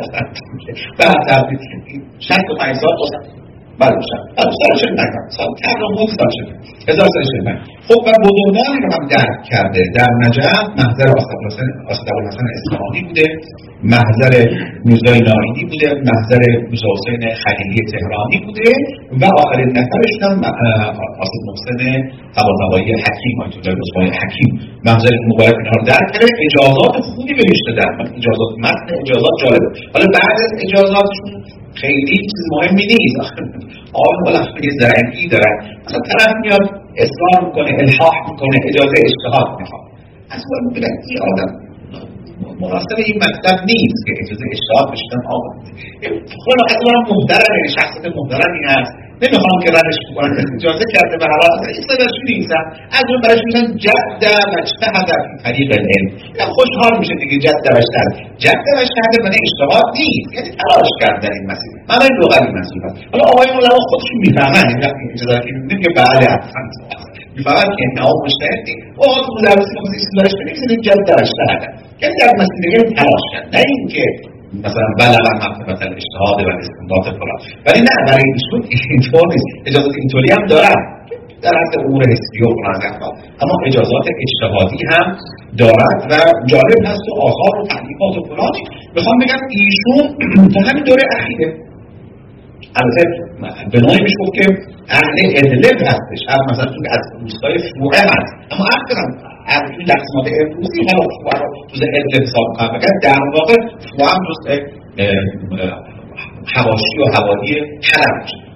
به هر ترتیب شصت و پنج سال باشد بله باشد سال چهل و پنج سال تقریبا بود سال چهل و پنج هزار و سیصد و چهل و پنج. خب و بزرگانی رو هم درک کرده. در نجف محضر آصف‌الحسن اصفهانی بوده، محضر میرزای ناریدی بوده، محضر میرزا حسین خلیلی تهرانی بوده و آخرین نفرش هم آصف محسن طباطبایی حکیم آیت الله العظمی حکیم محضر مبارک اینها رو درک کرده. اجازات خوبی بهش دادن، اجازات متن اجازات جالبه. حالا بعد از اجازاتشون خیلی چیز مهمی نیست، آن بالاخره یه زرنگی دارن، مثلا طرف میاد اصرار میکنه الحاح میکنه اجازه اجتهاد میخواد، از اون میگن این آدم مناسب این مطلب نیست که اجازه اجتهاد بشیدن آقا خود از اونم محترم، یعنی شخصیت محترمی هست، نمیخوام که ردش بکنن اجازه کرده به حال این صداش نیستم، از اون برش میشن جد و اجتهد فی طریق العلم. خوشحال میشه دیگه جد و اجتهد جد و اجتهد من اجتهاد نیست، یعنی تلاش کردن این مسئله من این لغوی مسئله هست. حالا آقایون علما خودشون میفهمن این وقتی اجازه که میگن که بله حتما میفهمن که نه مجتهد نیست و تو مدرسی که چیزی دارش بنویسید جد و اجتهد، یعنی در مسئله تلاش کردن، نه اینکه مثلا بلغ مرتبه الاجتهاد و استنباط فلان. ولی نه برای ایشون اینطور نیست، اجازات اینطوری هم دارن در حد امور حسبی و فلان، اما اجازات اجتهادی هم دارد و جالب هست و آثار و تحقیقات و فلانی. میخوام بگم ایشون تا همین دوره اخیره البته به نوعی میشه گفت که اهل ادلب هستش، هم مثلا تو از روستای فوعه هست، اما اصلا از این لحظات امروزی حالا فوعه رو توز ادلب حساب کنم بگم در واقع فوعه هم جز حواشی و حوالی حلب میشه.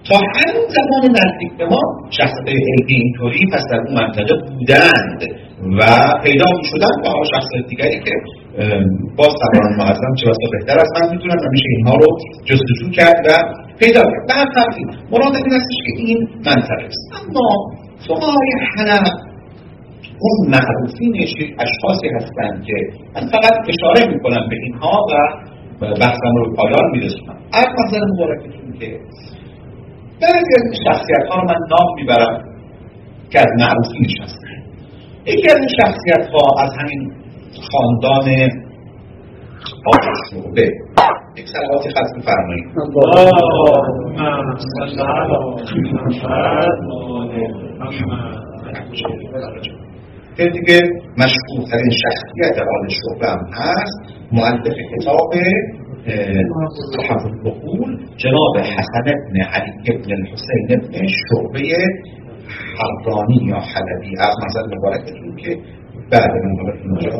تا همین زمان نزدیک به ما شخصیت‌های علمی اینطوری پس در اون منطقه بودند و پیدا می‌شدند با شخصیت دیگری که با سران معظم چه بسا بهتر از من می‌دونن و میشه اینها رو جستجو کرد و پیدا کرد. به هر ترتیب مراد این هستش که این منطقه است. اما فقهای حنف اون معروفین اشخاصی هستند که من فقط اشاره می‌کنم به اینها و بحثم رو به پایان می‌رسونم. از منظر مبارکتون که بعضی از این شخصیت ها رو من نام میبرم که از معروفینش هستن. یکی از این شخصیت ها از همین خاندان آل شعبه. یک صلواتی خط بفرمایید. که دیگه مشهورترین شخصیت آل شعبه هم هست، مؤلف کتاب صحف العقول جناب حسن بن علی بن الحسین بن شعبه حرانی یا حلبی. از مثلا مبارکتون که بعد من اینجا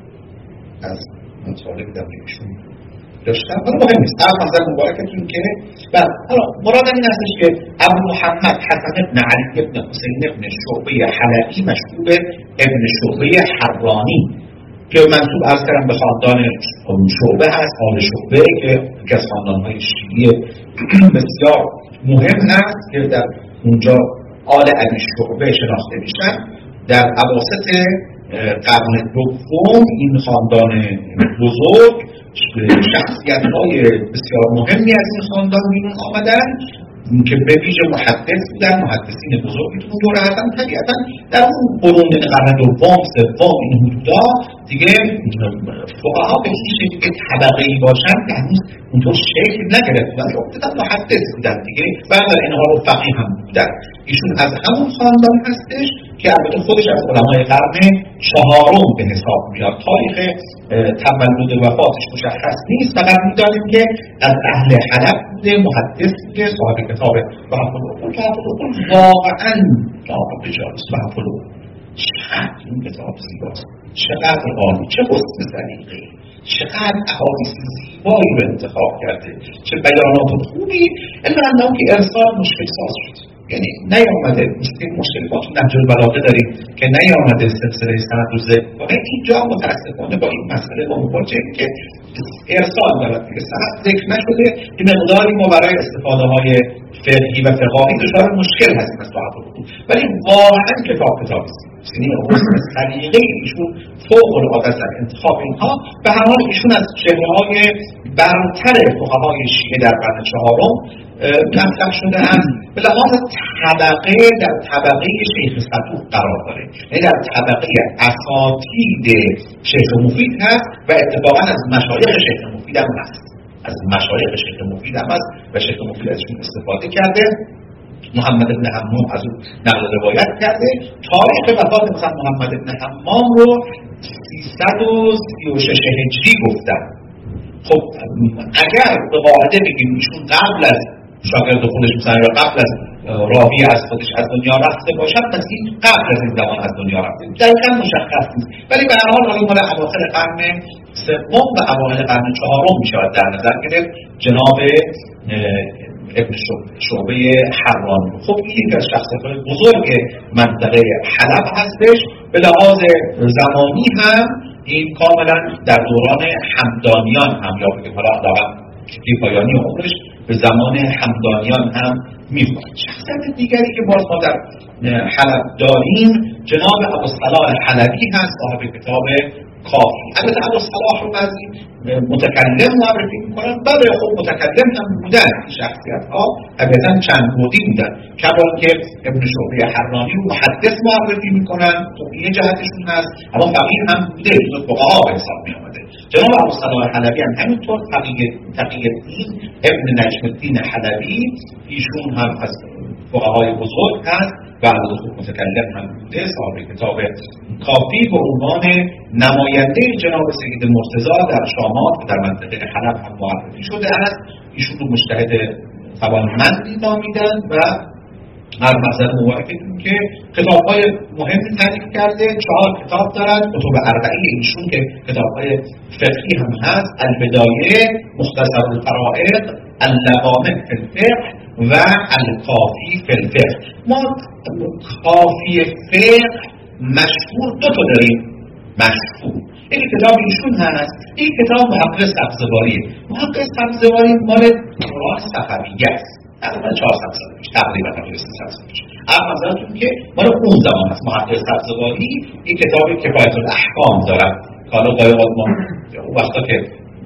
از مطالب در ایشون داشتم، ولی مهم نیست. از مثلا مبارکتون که بعد حالا مراد این هستش که ابو محمد حسن بن علی بن حسین بن شعبه حلبی مشهور به ابن شعبه حرانی که منصوب از کردم به خاندان شعبه هست، آل شعبه که یکی از خاندان‌های شیعی بسیار مهم هست که در اونجا آل علی شعبه شناخته میشن. در اواسط قرن دوم این خاندان بزرگ شخصیت‌های بسیار مهمی از این خاندان بیرون آمدن که به ویژه محدث بودن، محدثین بزرگی تو اون دوره هستن. طبیعتاً در اون قرون قرن دوم سوم این حدودا دیگه فقها به هیچ شکل طبقه‌ای باشن که هنوز اونطور شکل نگرفتن، که ابتدا محدث بودن دیگه، بعد اینها رو فقیه هم بودن. ایشون از همون خاندان هستش که البته خودش از علمای قرن چهارم به حساب میاد. تاریخ تولد و وفاتش مشخص نیست، فقط می‌دانیم که از اهل حلب بوده، محدث بوده، صاحب کتاب صحف العقول. صحف العقول واقعاً کتاب بجاست. صحف العقول چقدر این کتاب زیباست، چقدر عالی، چه حسن سلیقه‌ای، چقدر احادیث زیبایی رو انتخاب کرده، چه بیانات خوبی. علما که ارسال مشکل ساز شد، یعنی نیامده این مشکلات رو نهج البلاغه داریم که نیامده سلسله سند رو ذکر کنه. اینجا متاسفانه با این مسئله ما مواجهیم که ارسال دارد که سند ذکر نشده. این مقداری ما برای استفاده های فقهی و فقاهی دچار مشکل هستیم از صحف العقول، ولی واقعا کتاب کتابی است. یعنی حسن سلیقه ایشون فوق العاده است در انتخاب اینها. به هر حال ایشون از چهره‌های برتر فقهای شیعه در قرن چهارم مطرح شده است. به لحاظ طبقه در طبقه شیخ صدوق قرار داره، یعنی در طبقه اساتید شیخ مفید هست و اتفاقا از مشایخ شیخ مفید هم هست. از مشایخ شیخ مفید هم هست و شیخ مفید ازشون استفاده کرده. محمد بن حمام از اون نقل روایت کرده. تاریخ وفات مثلا محمد بن حمام رو سیصد و سی و شش هجری گفتن. خب اگر به قاعده بگیم ایشون قبل از شاگرد خودش مثلا یا قبل از راوی از خودش از دنیا رفته باشد، پس این قبل از این زمان از دنیا رفته دقیقا مشخص نیست، ولی به هر حال حالا مال اواخر قرن سوم و اوایل قرن چهارم میشود در نظر گرفت جناب ابن شعبه حرانی. خب این یکی از شخصیت‌های بزرگ منطقه حلب هستش. به لحاظ زمانی هم این کاملا در دوران همدانیان هم یا بگیم حالا دقیقا که پایانی عمرش به زمان همدانیان هم می‌خورد. شخصیت دیگری که باز ما در حلب داریم جناب ابوالصلاح حلبی هست، صاحب کتاب کافی. البته ابوالصلاح رو بعضی متکلم معرفی می‌کنن، بله خب متکلم هم بودن این شخصیت‌ها، طبیعتاً چند بعدی بودن. کما که ابن شعبه حرانی رو محدث معرفی می‌کنن، خب این جهتشون هست، اما فقیه هم بوده، جزو فقها به حساب می‌آمده. جناب ابوالصلاح حلبی هم همینطور تقی الدین ابن نجم الدین حلبی، ایشون هم از فقهای بزرگ هست و البته متکلم هم بوده، صاحب کتاب کافی به عنوان نماینده جناب سید مرتضی در شامات و در منطقه حلب هم معرفی شده است. ایشون رو مجتهد توانمندی نامیدن و هر مطلب مبارکتون که کتاب‌های مهمی تالیف کرده. چهار کتاب دارد، کتب اربعه ایشون که کتاب‌های فقهی هم هست: البدایه، مختصر الفرائض، اللوامع فی الفقه و الکافی فی الفقه. ما کافی فقه مشهور دو تا داریم، مشهور یکی کتاب ایشون هست، یک کتاب محقق سبزواریه. محقق سبزواری مال دوران صفویه است، تقریبا چهارصد سال پیش، تقریبا چهارصد سال پیش. اما نظرتون که مال اون زمان هست. محقق سبزواری یک کتاب کفایت الاحکام دارد که حالا قایقات ما اون وقتا که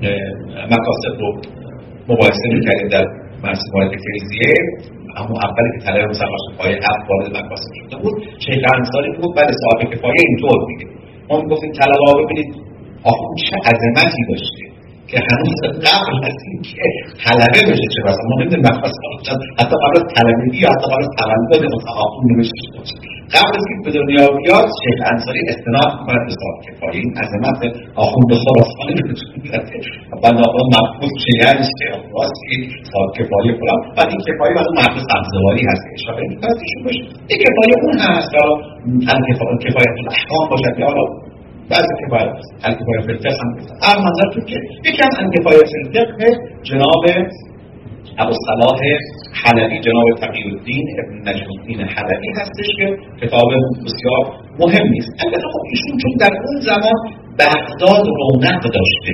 مکاسب رو مباحثه می‌کردیم در مرسومات تریزیه، اما اولی که طلب مسلمش پای هفت وارد مکاسب شده بود، شیخ انصاری بود بعد صاحب کفایه اینطور میگه، ما میگفتیم طلبه ها ببینید آخه چه عظمتی داشته که هنوز قبل از این که طلبه بشه چه بسا ما نمیدونیم مکاسب حتی قبل از طلبگی یا حتی قبل از تولد مثلا آخون نمیشه باشه، قبل از که به دنیا بیاد شیخ انصاری استناد می‌کند به صاحب کفایه. این عظمت آخون به خراسانی نمیشه و ناقل مفهوم چه یعنی که واسه این صاحب کفایه فلان بعد این کفایه بعد محقق سبزواری هست که اشاره می‌کند ایشون باشه این کفایه اون هست یا کفایه الاحکام باشد یا حالا بعضی کفایه الکفایه فی الفقه هم گفتن. اما منظرتون که یکی هم الکفایه فی الفقه جناب ابوالصلاح حلبی، جناب تقی‌الدین ابن نجم الدین حلبی هستش که کتاب بسیار مهمی است. البته خب ایشون چون در اون زمان بغداد رونق داشته،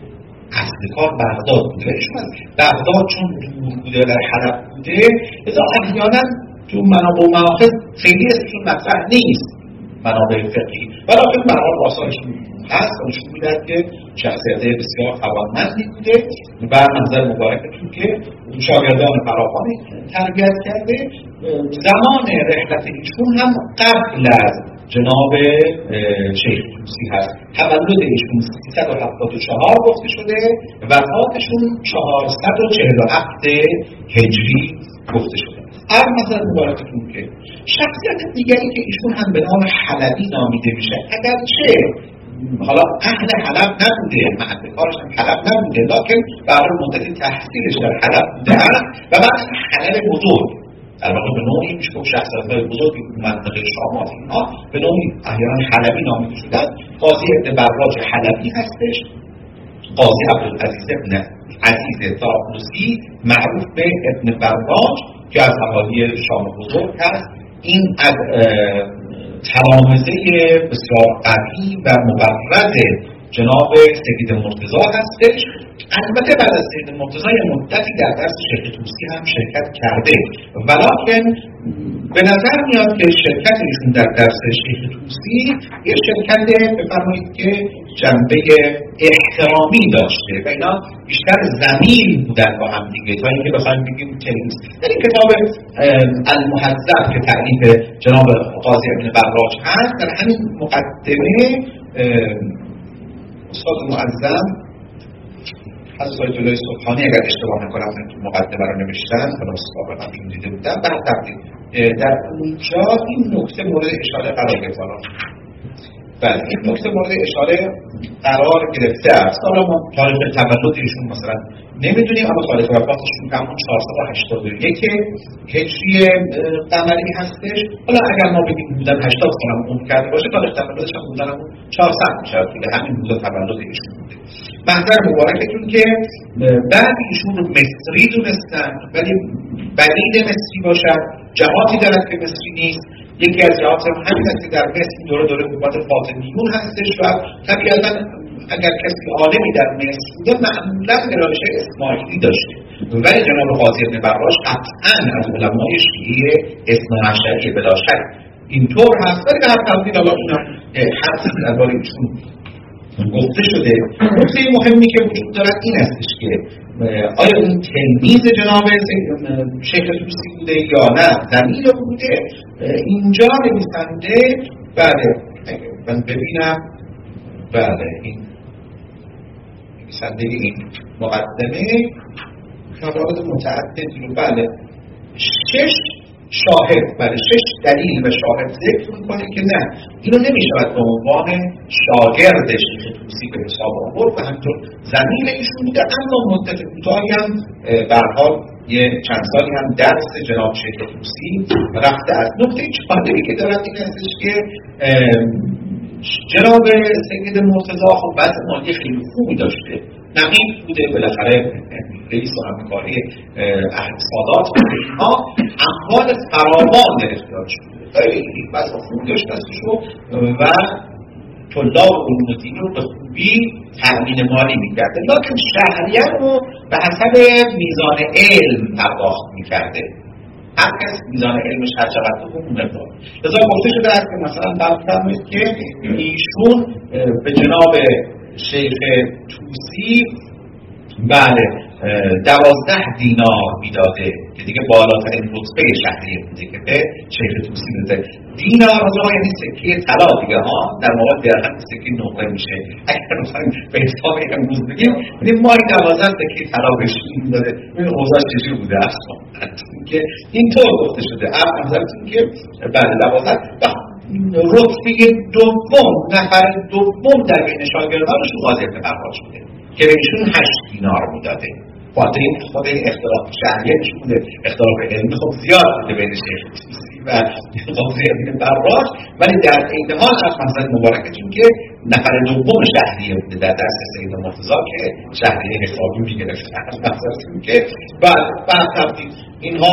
اصل کار بغداد بوده، ایشون از بغداد چون دور بوده در حلب بوده، لذا احیانا تو منابع و مآخذ خیلی اسمشون مطرح نیست منابع فقهی، ولیکن به هر حال آثارشون هست و نشون می‌دهد که شخصیت بسیار توانمندی بوده و منظر مبارکتون که شاگردان فراوانی تربیت کرده. زمان رحلت ایشون هم قبل از جناب شیخ طوسی هست. تولد ایشون سیصد و هفتاد و چهار گفته شده، وفاتشون چهارصد و چهل و هفت هجری گفته شده. اما مثلا مبارکتون که شخصیت دیگری که ایشون هم به نام حلبی نامیده میشه، اگرچه حالا اهل حلب نبوده، محل کارش هم حلب نبوده، لکن برای مدتی تحصیلش در حلب بوده و بعد حلب بزرگ در واقع به نوعی میشه که شخصیت‌های بزرگی منطقه شامات اینها به نوعی احیانا حلبی نامیده شدن. قاضی ابن براج حلبی هستش، قاضی عبدالعزیز ابن عزیز طرابلسی معروف به ابن براج که از اهالی شام بزرگ هست. این از تلامذه بسیار قوی و مبرز جناب سید مرتضی هستش. البته بعد از سید مرتضی مدتی در درس شیخ طوسی هم شرکت کرده، ولیکن به نظر میاد که شرکت ایشون در درس شیخ طوسی یه شرکت بفرمایید که جنبه احترامی داشته و اینا بیشتر زمین بودن با هم دیگه تا اینکه بخوایم بگیم تنیس. در این کتاب المهذب که تألیف جناب قاضی ابن براج هست، در همین مقدمه استاد معظم حضرت آیت الله سبحانی اگر اشتباه نکنم تو مقدمه رو نوشتن، حالا سابقا هم دیده بودم، بعد تبدیل در اونجا این نکته مورد اشاره قرار گرفته. بله این نکته مورد اشاره قرار گرفته است. حالا ما تاریخ تولد ایشون مثلا نمیدونیم، اما تاریخ وفاتشون همون چهارصد و هشتاد و یک هجری قمری هستش. حالا اگر ما بگیم بودن هشتاد سال هم عمر کرده باشه، تاریخ تولدش هم بودن همون چهارصد میشه، طول همین بوده تولد ایشون بوده. منظر مبارکتون که بعد ایشون رو مصری دونستن، ولی بلید مصری باشد، جهاتی دارد که مصری نیست. یکی از جهات هم همین است که در مصر دوره دوره حکومت فاطمیون هستش و طبیعتاً اگر کسی عالمی در مصر بوده معمولاً گرایش اسماعیلی داشته، ولی جناب قاضی ابن براج قطعاً از علمای شیعه اثنا عشری بلا شک اینطور هست. ولی به هر ترتیب حالا اینا هر چیزی درباره ایشون گفته شده. نکته مهمی که وجود دارد این استش که آیا این تلمیذ جناب شیخ طوسی بوده یا نه، زمین بوده. اینجا نویسنده بله من ببینم بله این نویسنده این مقدمه شواهد متعددی رو بله شش شاهد بله شش دلیل و شاهد ذکر میکنه که نه اینو نمیشود به عنوان شاگرد شیخ طوسی به حساب آورد و همینطور زمین ایشون بوده، اما مدت کوتاهی هم به هر حال یه چند سالی هم درس جناب شیخ طوسی رفته است. نکته جالبی که دارد این هستش که جناب سید مرتضی خب وضع مالی خیلی خوبی داشته نقیب بوده، بالاخره رئیس همکاری اهل سادات بوده، اینها اموال فراوان در اختیارش بوده، خیلی وضع خوب داشت دستشو و طلاب علوم دین رو به خوبی تأمین مالی میکرده، لکن شهریه رو به حسب میزان علم پرداخت میکرده. هر کس میزان علمش هر چقدر تو اون مقدار. لذا گفته شده است که مثلا فرمایید که ایشون به جناب شیخ طوسی بله دوازده دینار میداده که دیگه بالاترین رتبه شهریه بوده که به شیخ طوسی میده. دینار ها یعنی سکه طلا دیگه ها، در واقع درهم سکه نقره میشه. اگر مثلا به حساب امروز بگیم یعنی ماهی دوازده سکه طلا بهش میداده. این اوضاع چجوری بوده اصلا که اینطور گفته شده. اما نظرتون که بله دوازده رتبه دوم، نفر دوم در بین شاگردانش قاضی ابن بهرام شده که بهشون هشت دینار میداده. خاطر این خود این اختلاف شهریه نشون بوده، اختلاف علمی خب زیاد بوده بین شیخ طوسی و قاضی ابن بهرام، ولی در عین حال از مقصد مبارکتون که نفر دوم شهریه بوده در دست سید مرتضی که شهریه حسابی میگرفت. از مقصدتون که بعد بعد تبدیل اینها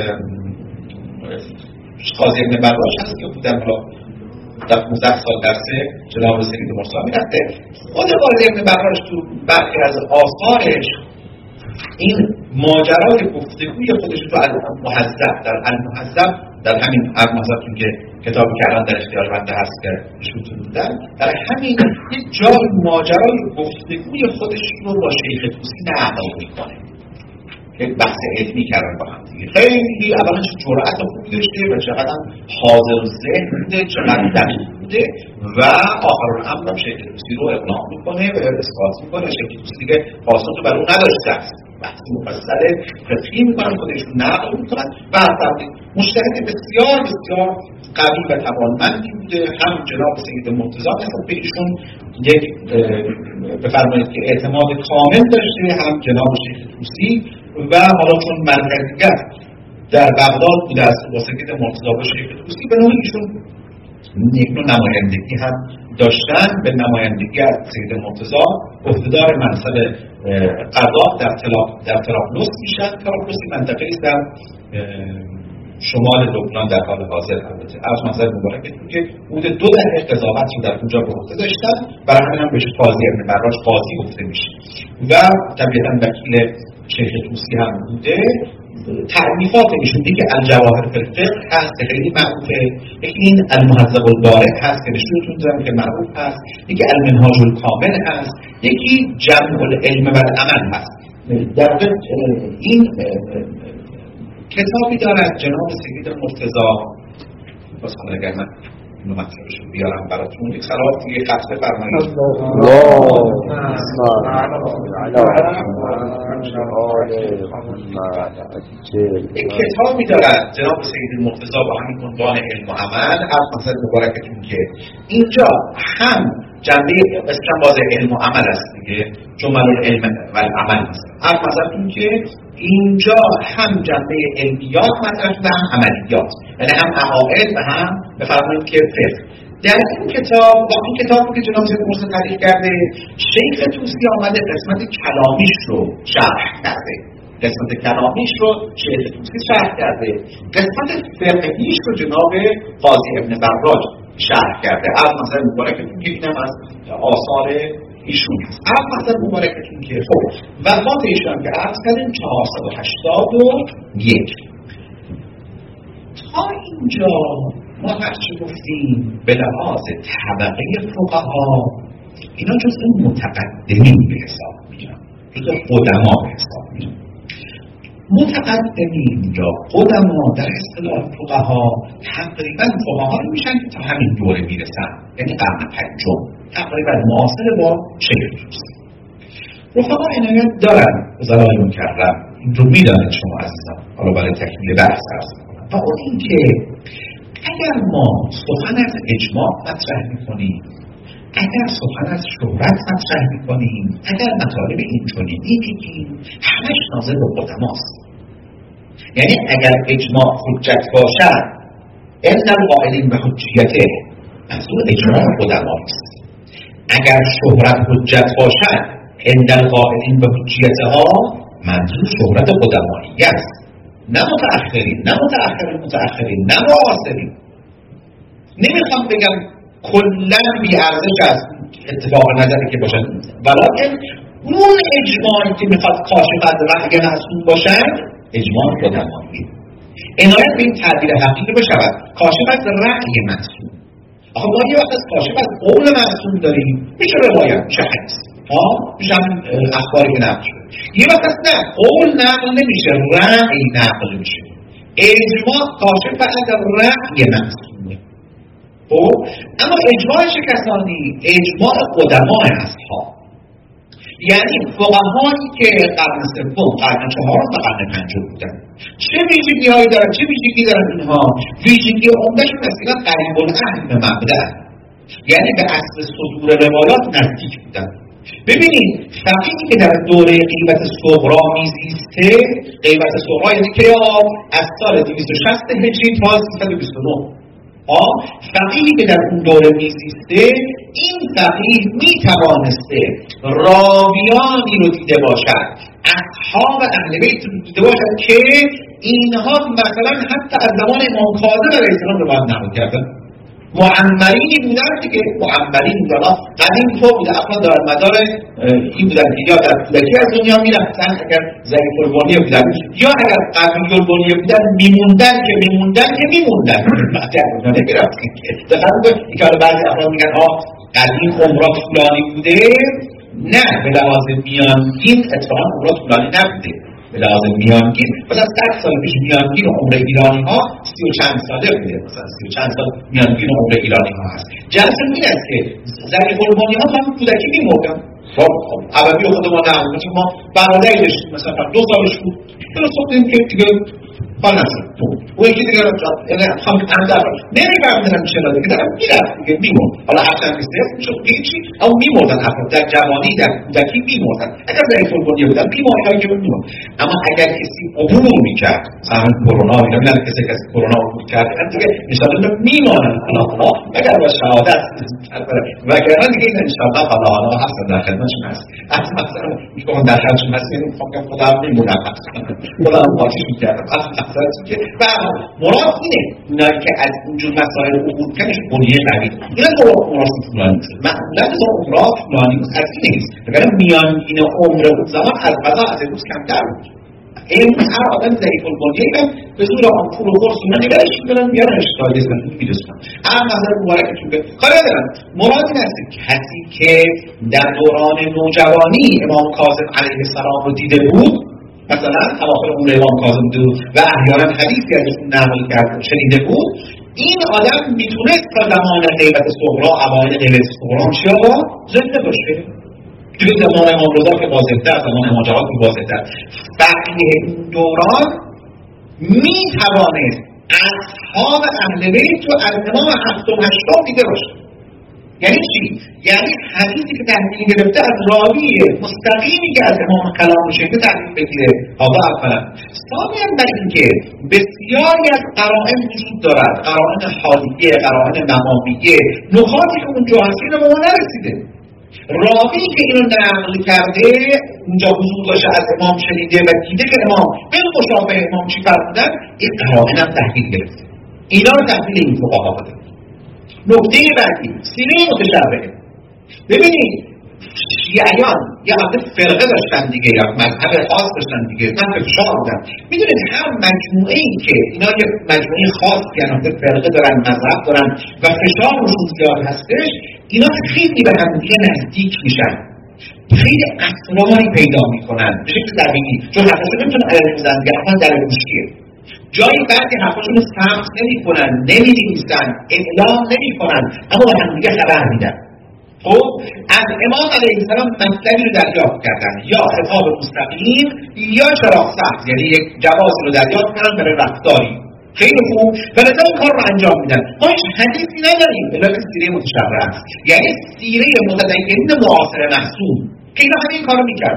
قاضی ابن بهرام هست که بودن حالا در پانزده سال درس جناب سید مرتضی میرفته. خود قاضی ابن بهرام تو برخی از آثارش این ماجرای گفتگوی خودش تو المهذب در المهذب در همین المهذبتون که کتابی که الان در اختیار بنده هست که نشونتون بودن، در همین یک جای ماجرای گفتگوی خودش رو با شیخ طوسی نقل میکنه که بحث علمی کردن با هم دیگه. خیلی اولش جرأت خوبی داشته و چقدر حاضر ذهن بوده، چقدر دقیق بوده و آخر الامر هم شیخ طوسی رو اقناع میکنه و اثبات میکنه. شیخ طوسی که پاسخ بر اون نداشته است، بحث مفصل فقهی میکنن، خودشون نقل میکنن و البته مجتهد بسیار بسیار قوی و توانمندی بوده. هم جناب سید مرتضی نسبت به ایشون یک بفرمایید که اعتماد کامل داشته، هم جناب شیخ طوسی و حالا چون مرکزیت در بغداد بوده است با سید مرتضی و شیخ طوسی، به نوعی ایشون یک نوع نمایندگی هم داشتن. به نمایندگی از سید مرتضی عهدهدار منصب قضا در در طرابلس میشن. طرابلس منطقه‌ای است در شمال لبنان در حال حاضر. البته از منظر مبارکتون که حدود دو دهه قضاوت رو در اونجا به عهده داشتن، برای همین هم بهش قاضی ابن بهرام قاضی گفته میشه و طبیعتاً وکیل شیخ طوسی هم بوده. تعریفات ایشون دیگه الجواهر فی الفقه هست که خیلی معروفه، یکی این المهذب البارع هست که نشونتون دادم که معروف هست، یکی المنهاج الکامل هست، یکی جمع العلم و العمل هست. در این کتابی دارد جناب سید مرتضی، بس حالا اگر من اینو مطلبشون بیارم براتون یک صلوات دیگه خط بفرمایید. یک کتابی دارد جناب سید مرتضی با همین عنوان علم و عمل. از مقصد مبارکتون که اینجا هم جنبه اسم باز علم و عمل است دیگه، جمل العلم و العمل است. از مقصدتون که اینجا هم جنبه علمیات مطرح و هم عملیات، یعنی هم عقاید و هم بفرمایید که فقه. در این کتاب با این کتابی که جناب سید مرتضی تعریف کرده، شیخ طوسی آمده قسمت کلامیش رو شرح کرده، قسمت کلامیش رو شیخ طوسی شرح کرده، قسمت فقهیش رو جناب قاضی ابن بهرام شرح کرده. از نظر مبارکتون که اینم از آثار ایشون هست. از نظر مبارکتون که خب وفات ایشون که عرض کردیم چهارصد و هشتاد و یک. تا اینجا ما هرچی گفتیم به لحاظ طبقه فقها اینا جزء متقدمین به حساب میان، جزء قدما به حساب میان. متقدمین یا قدما در اصطلاح فقها تقریبا فقها رو میشن که تا همین دوره میرسن، یعنی قرن پنجم، تقریبا معاصر با شیخ طوسی. رفقا عنایت دارن وزرای مکرم، این رو میدانید شما عزیزان، حالا برای تکمیل بحث عرض میکنم. و اون این که اگر ما سخن از اجماع مطرح میکنیم، اگر سخن از شهرت مطرح میکنیم، اگر مطالب اینطوری میگیم، همش ناظر به قدماست. یعنی اگر اجماع حجت باشد، ان القائلین به حجیته، منظور اجماع قدماست. اگر شهرت حجت باشد، عند القائلین به حجیتها منظور شهرت قدمایی است، نه متأخرین، نه متأخرین متأخرین، نه معاصرین. نمیخوام بگم کلا بی‌ارزش است اتفاق نظری که باشد، ولیکن اون اجماعی که میخواد کاشف از رأی معصوم باشد اجماع قدمایی. عنایت به این تعبیر حقیقی بشود کاشف از رأی معصوم. آخه ما یه وقت از کاشف از قول معصوم داریم، میشه روایت، میشه حدیث، ها میشه اخباری که نقل شده. یه وقت از نه قول نقل نمیشه، رأی نقل میشه. اجماع کاشف از رأی معصومه. خب اما اجماع چه کسانی؟ اجماع قدماء اصحاب، یعنی فقهایی که قرن سوم، قرن چهارم و قرن پنجم بودن. چه ویژگی‌هایی دارن؟ چه ویژگی دارن اینها؟ ویژگی عمده‌شون مثلا قریب العهد به مبدأ، یعنی به اصل صدور روایات نزدیک بودن. ببینید فقیهی که در دوره غیبت صغرا میزیسته، غیبت صغرا یعنی که از سال دویست و شصت هجری تا سیصد و بیست و نه، فقیهی که در اون دوره میزیسته، این فقیه میتوانسته راویانی رو دیده باشد، اصحاب اهل بیت رو دیده باشد که اینها مثلا حتی از زمان امام کاظم علیه السلام رو باید نقل کردن. معمرینی بودن که معمرین بودن قدیم طور بوده، اصلا در مدار این بودن که یا در کودکی از دنیا میرفتن اگر ضعیف البنیه بودن، یا اگر قوی البنیه بودن میموندن که میموندن که میموندن وقتی از دنیا نمیرفتن. دقیقا بود که حالا بعضی افراد میگن آه قدیم عمرها طولانی بوده، نه به لحاظ میانگین اتفاقا عمرها طولانی نبوده. به لحاظ میانگین مثلا صد سال پیش میانگین عمر ایرانی ها سی و چند ساله بوده، مثلا سی و چند سال میانگین عمر ایرانی ها هست. جلسه این است که ضعیف البنیه ها هم کودکی میمردن. خب اولی خودمان نمون مثلا ما برادری داشتیم مثلا دو سالش بود، درست خوبیم که دیگه حال نشد تو و یکی دیگه یعنی هم اندر نمی‌فهمیدن چرا دیگه دارم میرفت دیگه میمرد. حالا هرچند که صرف میشد دیگه چی اما میمردن افراد در جوانی در کودکی میمردن. اگر ضعیف البنیه بودن بیماری‌هایی که میمرد. اما اگر کسی عبور میکرد مثلا کرونا میگم کسی کسی کرونا عبور کرد دیگه انشاءالله میمانن حالا اگر با شهادت وگرنه دیگه این انشاءالله حالا حالا حسن در خدمتشون هست. مثلا میگم در خدمتشون هست یعنی میگم خودم میمونم خودم باشی میکردم که مراد اینه اونایی که از اینجور مسائل عبور کنش بنیه قوی این از عمرها طولانی شد. معمولا از عمرها طولانی بود از این نیست، ولی میانگین عمر اون زمان از قضا از امروز کمتر بود. امروز هر آدم ضعیف البنیه هم به زور آمپول و قرص اونا نگرش میدارن میارنش تایید زندگی میرسونن. هر نظر مبارکتون به کاری ندارن. مراد این است کسی که در دوران نوجوانی امام کاظم علیه السلام رو دیده بود، مثلا اواخر عمر امام کاظم بود و احیانا حدیثی ازشون نقل کرده شنیده بود، این آدم میتونست تا زمان غیبت صغرا، اوایل غیبت صغرا چیا زنده باشه. دیگه زمان امام رضا که واضح‌تر، زمان امام جواد که واضح‌تر. فقیه این دوران میتوانست اصحاب اهل بیت رو از امام هفتم هشتم دیده باشه. یعنی چی؟ یعنی حدیثی که تحمیل گرفته از راوی مستقیمی که از امام کلام شده تحمیل بگیره. حالا اولا ثانیاً بر اینکه بسیاری از قرائن وجود دارد، قرائن حالیه، قرائن مقامیه، نکاتی که اونجا هست اینو به ما نرسیده. راوی که اینو نقل کرده اونجا حضور داشته از امام شنیده و دیده که امام به مشابه امام چی فرمودن، این قرائن هم تحمیل گرفته. اینا رو تحمیل این فقها بده. نکته بعدی سینه متشابه. ببینید شیعیان یا حتی فرقه داشتن دیگه یا مذهب خاص داشتن دیگه، من فقشا بودم. میدونید هر مجموعه ای که اینا یه مجموعه خاص که حتی فرقه دارن، مذهب دارن و فشار روشون زیاد هستش، اینا خیلی به هم دیگه نزدیک میشن، خیلی اسراری پیدا میکنن به شکل طبیعی، چون حتی نمیتونن علم بزن دیگه، حتی در گوشیه جایی بعضی حرفاشون رو ثبت نمی‌کنن، نمی‌نویسن، اعلام نمی‌کنن، اما به هم دیگه خبر میدن. خب از امام علیه السلام مطلبی رو دریافت کردن، یا خطاب مستقیم یا چراغ سبز، یعنی یک جواز رو دریافت کردن برای رفتاری خیلی خوب و لذا اون کار رو انجام میدن. ما هیچ حدیثی نداریم بلکه سیره متشرع است، یعنی سیره متدینین معاصر محسوم که اینا همین کار رو میکردن.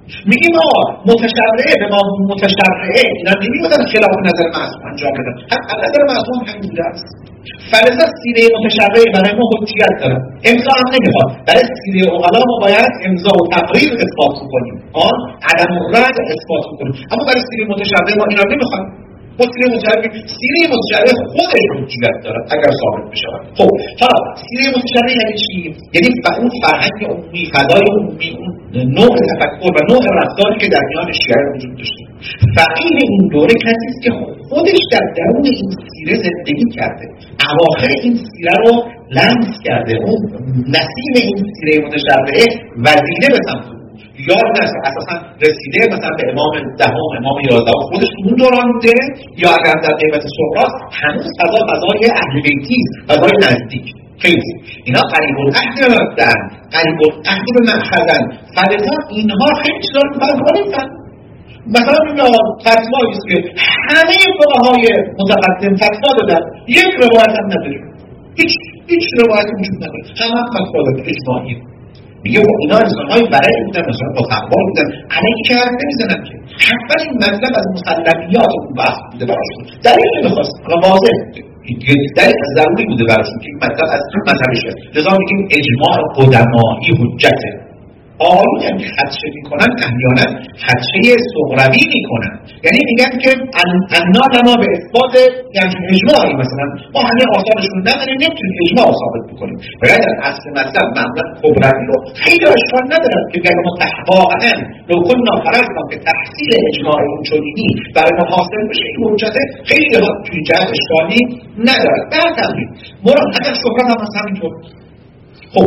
میگیم آقا متشرعه به ما متشرعه اینا نمی‌بودن خلاف نظر معصوم انجام بدن، حتی نظر معصوم همین بوده است. فلذا سیره متشرعه برای ما حجیت داره، امضا هم نمیخواد. برای سیره عقلا ما باید امضا و تقریر اثبات کنیم، آن عدم رد اثبات کنیم، اما برای سیره متشرعه ما اینا نمیخواد. سیره متشرعه سیره متشرعه خودش حجیت داره اگر ثابت بشه. خب حالا سیره متشرعه یعنی چی؟ یعنی اون فرهنگ عمومی، فضای عمومی، اون نوع تفکر و نوع رفتاری که در میان شیعه وجود داشته. فقیه این دوره کسی است که خودش در درون این سیره زندگی کرده، اواخر این سیره رو لمس کرده، اون نسیم این سیره متشرعه وزیده به سمت یاد نشه اساسا رسیده مثلا به امام دهم، امام یازدهم خودش اون دوران بوده، یا اگر در قیمت سقراط هنوز فضا فضای اهل بیتی است، فضای نزدیک. خیلی اینا قریب العهد به مبدأ، قریب العهد به مأخذن، فلذا اینها خیلی چیزا رو فهمیدن. مثلا این فتوایی است که همه فقهای متقدم فتوا دادن، یک روایت هم نداره، هیچ هیچ روایتی وجود نداره، همه فتوا دادن اجماعی. میگه خب اینا انسان‌های برای بودن، مثلا با تقوال بودن، علیه که حرف نمیزنن که حتما این مطلب از مسلمیات اون بحث بوده براشون، دلیل نمیخواست و واضح دلیل ضروری بوده براشون که این مطلب از مذهبشه. لذا میگیم اجماع قدمایی حجته. آقایون هم که خدشه میکنن احیانا خدشه صغروی میکنن، یعنی میگن که انا لما به اثبات یعنی اجماعی، مثلا ما همه آثارشون نداریم نمیتونیم اجماع ثابت بکنیم، باید در اصل مطلب معمولا کبروی رو خیلی اشکال ندارد که اگر ما واقعا لو کننا فرضنا که تحصیل اجماع اون چنینی برای ما حاصل بشه، این حجت خیلی ها توی جهت اشکالی ندارد. در تقریب مراد اگر شهرت هم از همینطور. خب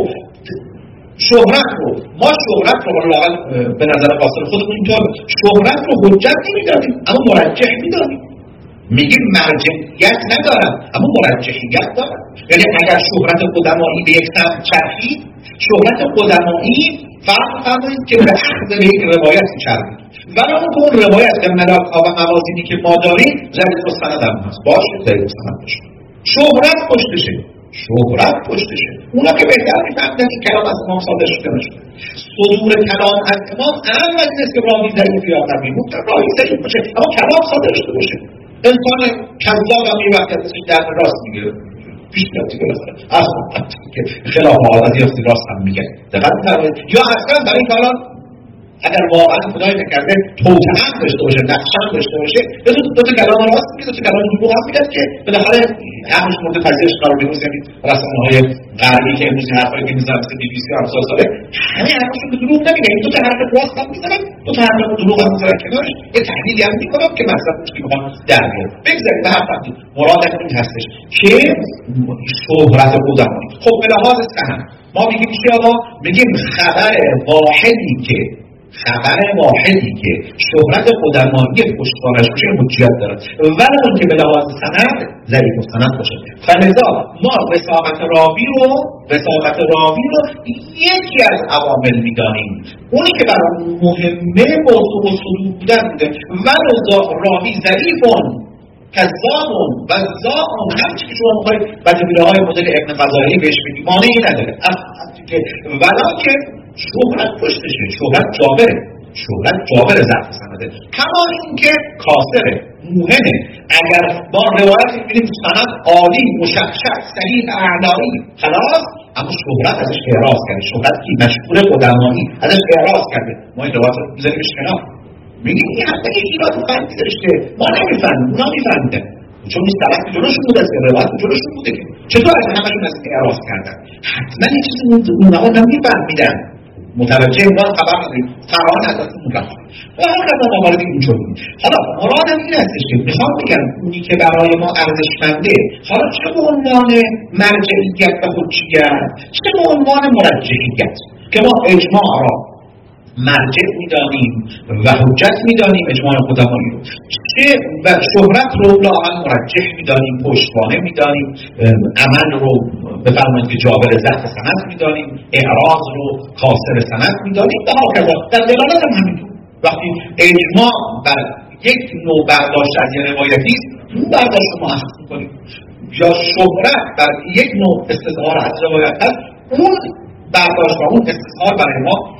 شهرت رو ما شهرت رو واقعا به نظر قاصر خودمون اینطور شهرت رو حجت نمیدانیم اما مرجح میدانیم. میگیم مرجحیت ندارم اما مرجحیت دارم، یعنی اگر شهرت قدمایی به یک سمت چرخید، شهرت قدمایی فرق فرمایید که به اخذ به یک روایت چرخید، ولی اون که اون روایت که ملاک ها و موازینی که ما داریم ضعیف السند هم هست، باشه ضعیف السند باشه، شهرت پشتشه، شهرت پشتشه. اونا که بهتر میفهمدن که کلام از امام صادر شده باشه. صدور کلام از امام اهم از نیست که راوی ضعیف یا قوی بود، راوی ضعیف باشه اما کلام صادر شده باشه. انسان کذاب هم یه وقت ازش در راست میگه، پیش میاد دیگه مثلا اصلا که خلاف عادتی هستی راست هم میگه. دقت فرمایید. یا اصلا برای این کلام اگر واقعا خدای نکرده توطئه داشته باشه، نقشم داشته باشه، دو تا دو تا کلام راست میگه، دو تا کلام دروغ هم میگه که بالاخره همش مورد پذیرش قرار میگیره. یعنی رسانه‌های غربی که امروز حرفایی که میزنن مثل بی بی سی و امثال ساله، همه حرفشون که دروغ نمیگه، این دو تا حرف راست هم میزنن، دو تا حرف دروغ هم میزنن کنارش، یه تحلیلی هم میکنن که مطلبش که میخوان در بیارن. بگذارید به حرف وقتی مراد این هستش که شهرت قدمایی. خب به لحاظ سهم ما میگیم چی آقا؟ میگیم خبر واحدی که خبر واحدی که شهرت قدمایی پشتوانش باشه حجیت دارد، ولی اون که به لحاظ سند ضعیف السند باشه. فلذا ما وثاقت راوی رو وثاقت راوی رو یکی از عوامل میدانیم، اونی که برای مهمه موضوع و صدور بودن بوده. ولی راوی ضعیفون کذابون وزاعون، همچی که شما میخواید بدبیره های مدل ابن فضائلی بهش بگید مانعی نداره، ولی که شهرت پشتشه، شهرت جابره، شهرت جابر ضعف سنده. کما اینکه کاسره، موهمه. اگر با روایت می‌بینیم سند عالی، مشخص، صحیح، اعلایی، خلاص، اما شهرت ازش اعراض کرده، شهرت که مشهور قدمایی ازش اعراض کرده، ما این روایت رو می‌ذاریمش کنار. میگیم این حتی یک ایراد فردی داشته، ما نمی‌فهمیم، اونا می‌فهمیدن، چون این طرف جلوشون بود، از روایت جلوشون بوده که چطور از همشون از اعراض کردن؟ حتما این چیزی اونها نمی‌فهمیدن، متوجه ما خبر نداریم، فران از اون رفت و هر قدر موارد اینجور بود. حالا مرادم این هستش که میخوام بگم اونی که برای ما ارزشمنده، حالا چه به عنوان مرجعیت و حجیت، چه به عنوان مرجحیت که ما اجماع را مرجع میدانیم و حجت میدانیم، اجماع قدمایی رو، چه و شهرت رو لااقل مرجح میدانیم، پشتوانه میدانیم، عمل رو بفرمایید که جابر ضعف سند میدانیم، اعراض رو کاسر سند میدانیم و هاکذا. در دلالت هم همینطور وقتی اجماع بر یک نوع برداشت از یه روایتی است، اون برداشت رو ما اخذ میکنیم، یا شهرت بر یک نوع استظهار از روایت هست، اون برداشت و اون استظهار برای ما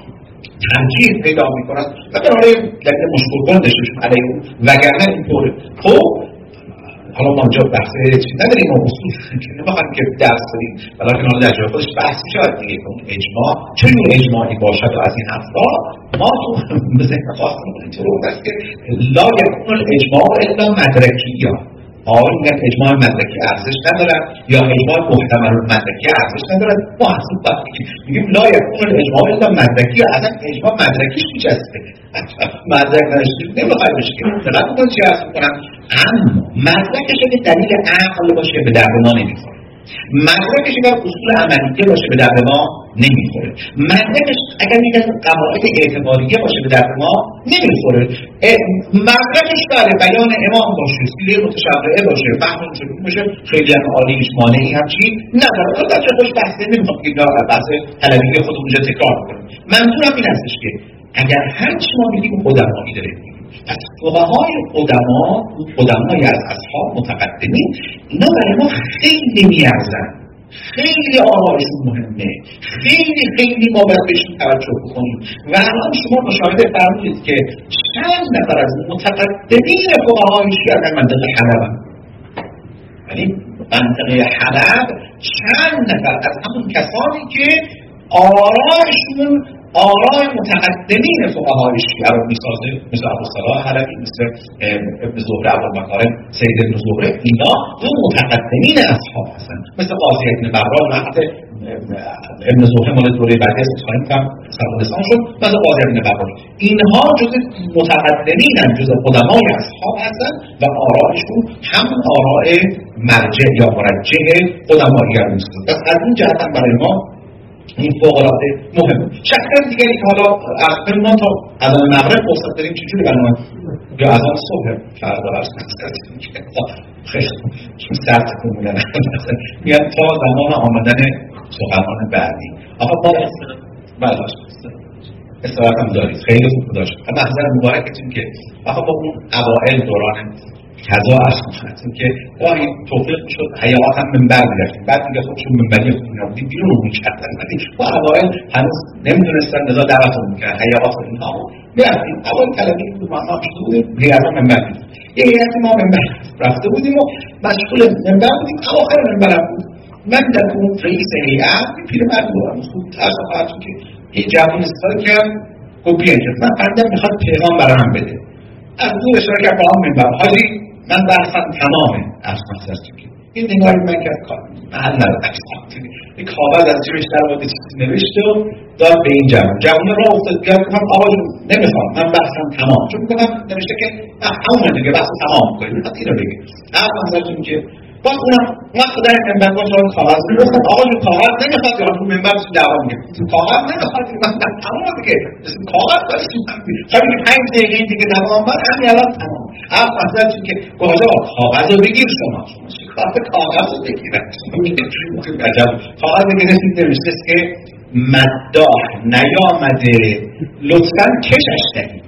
ترجیح پیدا میکنن و برای دلیل مشکل کندششون علیه اون، وگرنه اینطوره. خب حالا ما اینجا بحث چیز نداریم، ما اصول که نمیخوایم که درس بدیم، ولیکن حالا در جای خودش بحث شاید دیگه کنیم اجماع چه نوع اجماعی باشد و از این حرفا ما تو به ذهن خواستیم اینطور است که لا یکون الاجماع الا مدرکیه. آقای میگن اجماع مدرکی ارزش ندارد یا اجماع محتمل مدرکی ارزش ندارد. ما اصلا باید میگیم لا یکون الاجماع الا مدرکی، اصلا اجماع مدرکیش میچسته مدرک نداشتیم نمیخوای بشه که مثلا میکنم چی ارز میکنم، اما مدرکش اگه دلیل عقل باشه به درد ما نمیخوره، مدرکش اگر اصول عملیه باشه به درد ما نمیخوره، مدرکش اگر یک از قواعد اعتباریه باشه به درد ما نمیخوره، مدرکش بله بیان امام باشه، سیره متشرعه باشه، فهم شده باشه، خیلی هم عالی هیچ مانعی هم چی نداره. اون در چه خوش بحثه نمیخوام که بحث طلبی خودمون اونجا تکرار کنیم. منظورم این هستش که اگر هر چی ما میگیم قدمایی داره، پس فقهای قدما، قدمای از اصحاب متقدمین، اینا برای ما خیلی میارزن، خیلی آرایشون مهمه، خیلی خیلی ما باید بهشون توجه بکنیم. و الان شما مشاهده فرمودید که چند نفر از متقدمین فقهای شیعه در منطقه حلب، یعنی منطقه حلب چند نفر از همون کسانی که آرایشون آرای متقدمین فقهای شیعه رو میسازه، مثل ابوالصلاح حلبی، مثل ابن زهره ابوالمکارم سید ابن زهره، اینا اون متقدمین اصحاب هستن، مثل قاضی ابن برا و حتی ابن زهره مال دوره بعدی از خواهیم کم سرخودستان شد، مثل قاضی ابن برا، اینها جز متقدمین هم، جز قدمای اصحاب هستن و آرایشون هم آرای مرجع یا مرجع قدمایی هم میسازه. پس از این جهت هم برای ما این فوق‌العاده مهمه. شخصیت دیگری که حالا از ما تا اذان مغرب فرصت داریم چجوری برنامه یا اذان صبح فردا عرض کنیم که خیلی چون سرد کنمونه میاد تا زمان آمدن سخنان بعدی. آقا با برداشت استراحت هم دارید، خیلی خوب داشت. محضر مبارکتون که آقا با اون اوائل دوران کذا از خواهدتون که راهی توفیق میشد حیات هم منبر میرفتیم، بعد دیگه خودشون منبری خود نبودیم بیرون رو میکردن، ولی با اوائل هنوز نمیدونستن نزا دعوتون میکردن حیات رو اینها میرفتیم. اول کلمی بود ما هم شده بودیم حیات هم منبر میرفتیم، یه حیات ما منبر رفته بودیم و مشغول منبر بودیم. اواخر منبر بود من در اون رئیس هیئت پیر مرد بودم خوب ترس خواهدتون که یه جوان استفاده کرد خب بیاین که من فردم میخواد پیغام برای هم بده از دور اشاره کرد با هم منبر حاجی من بحثم تمامه از مقصد که این نگاهی من کرد محل ندارد یک کاغذ از جیبش در واقع چیزی نوشته و داد به این جوان. جوان را افتاد گرد کنم آقا جون نمیخوام من بحثم تمام، چون میکنم نوشته که همونه دیگه بحث تمام کنید میخواد این رو بگه از مقصد که باز اونم من خدای منبر باشه اون کاغذ میگفتم آقا جون کاغذ نمیخواد یا تو منبر چی دعوا میگه کاغذ نمیخواد من تمام دیگه کاغذ داشتیم همین که پنج دقیقه دیگه تمام بعد همین الان تمام. از مقصد که گوجه کاغذ رو بگیر شما شما کاغذ رو بگیرن عجب کاغذ بگیرسید نوشته که مداح نیامده لطفاً کشش دهید.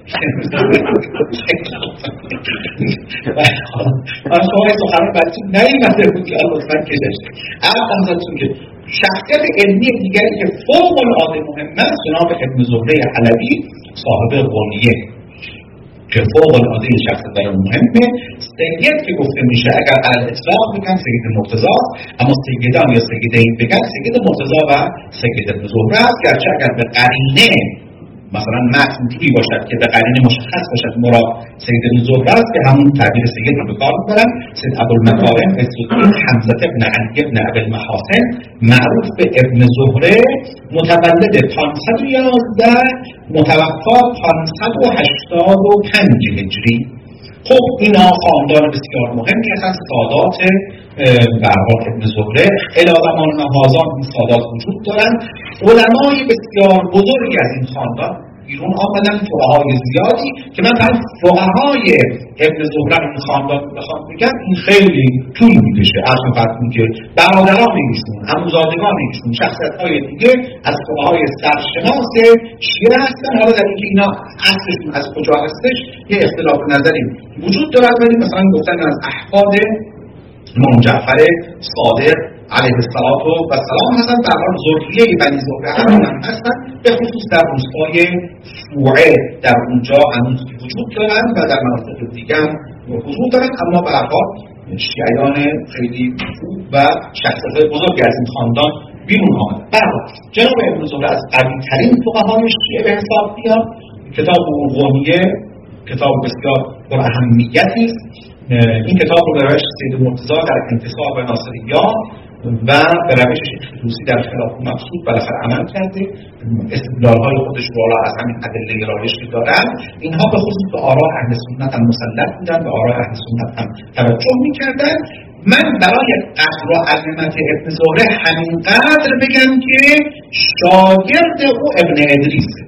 من شما این سخنه بچه نیامده بود که لطفاً کشش دهید. اما خواهدتون که شخصیت علمی دیگری که فوق العاده مهمه است جناب ابن زهره حلبی صاحب غنیه که فوق العاده این شخصیت برای مهمه. سید که گفته میشه اگر على اطلاق بگن سید مرتضی، اما سیدان یا سیدین بگن سید مرتضی و سید ابن زهره است، گرچه اگر به قرینه مثلا متن جوری باشد که به قرینه مشخص باشد مراد سید ابن زهره است که همون تعبیر سید رو به کار میبرن. سید ابوالمکارم عزالدین حمزه ابن علی ابن ابی المحاسن معروف به ابن زهره، متولد پانصد و یازده متوفا پانصد و هشتاد و پنج هجری. خب اینا خاندان بسیار مهمی هستند، سادات برها ابن زهره الی زمان هذا این سادات وجود دارند. علمای بسیار بزرگی از این خاندان بیرون آمدن، فقهای زیادی که من فقط فقهای ابن زهره این خاندان بخوام بگم این خیلی طول میکشه. از مقدم که برادران ایشون، عموزادگان ایشون، شخصیت‌های دیگه از فقهای سرشناس شیعه هستن. حالا در اینکه اینا اصلشون از کجا هستش یه اختلاف نظری وجود دارد، ولی مثلا گفتن از احفاد امام جعفر صادق علیه السلام هستن، در واقع ذریه بنی زهره هم هستن، به خصوص در روستای فوعه در اونجا هنوز وجود دارن و در مناطق دیگه هم حضور دارن، اما به هر حال شیعیان خیلی خوب و شخصیت بزرگی از این خاندان بیرون آمدن. بعد جناب ابن زهره از قوی‌ترین فقهای شیعه به حساب میاد. کتاب ارغونیه کتاب بسیار پر اهمیتی است. این کتاب رو به روش سید مرتضی در انتصاب ناصریان و به روش شیخ طوسی در خلاف مقصود بالاخره عمل کرده. استدلال‌های خودش رو از همین ادله رایج که دارن، اینها به خصوص به آراء اهل سنت هم مسلط بودن، به آراء اهل سنت هم توجه می‌کردن. من برای قدر و عظمت ابن زهره همینقدر بگم که شاگرد او ابن ادریسه.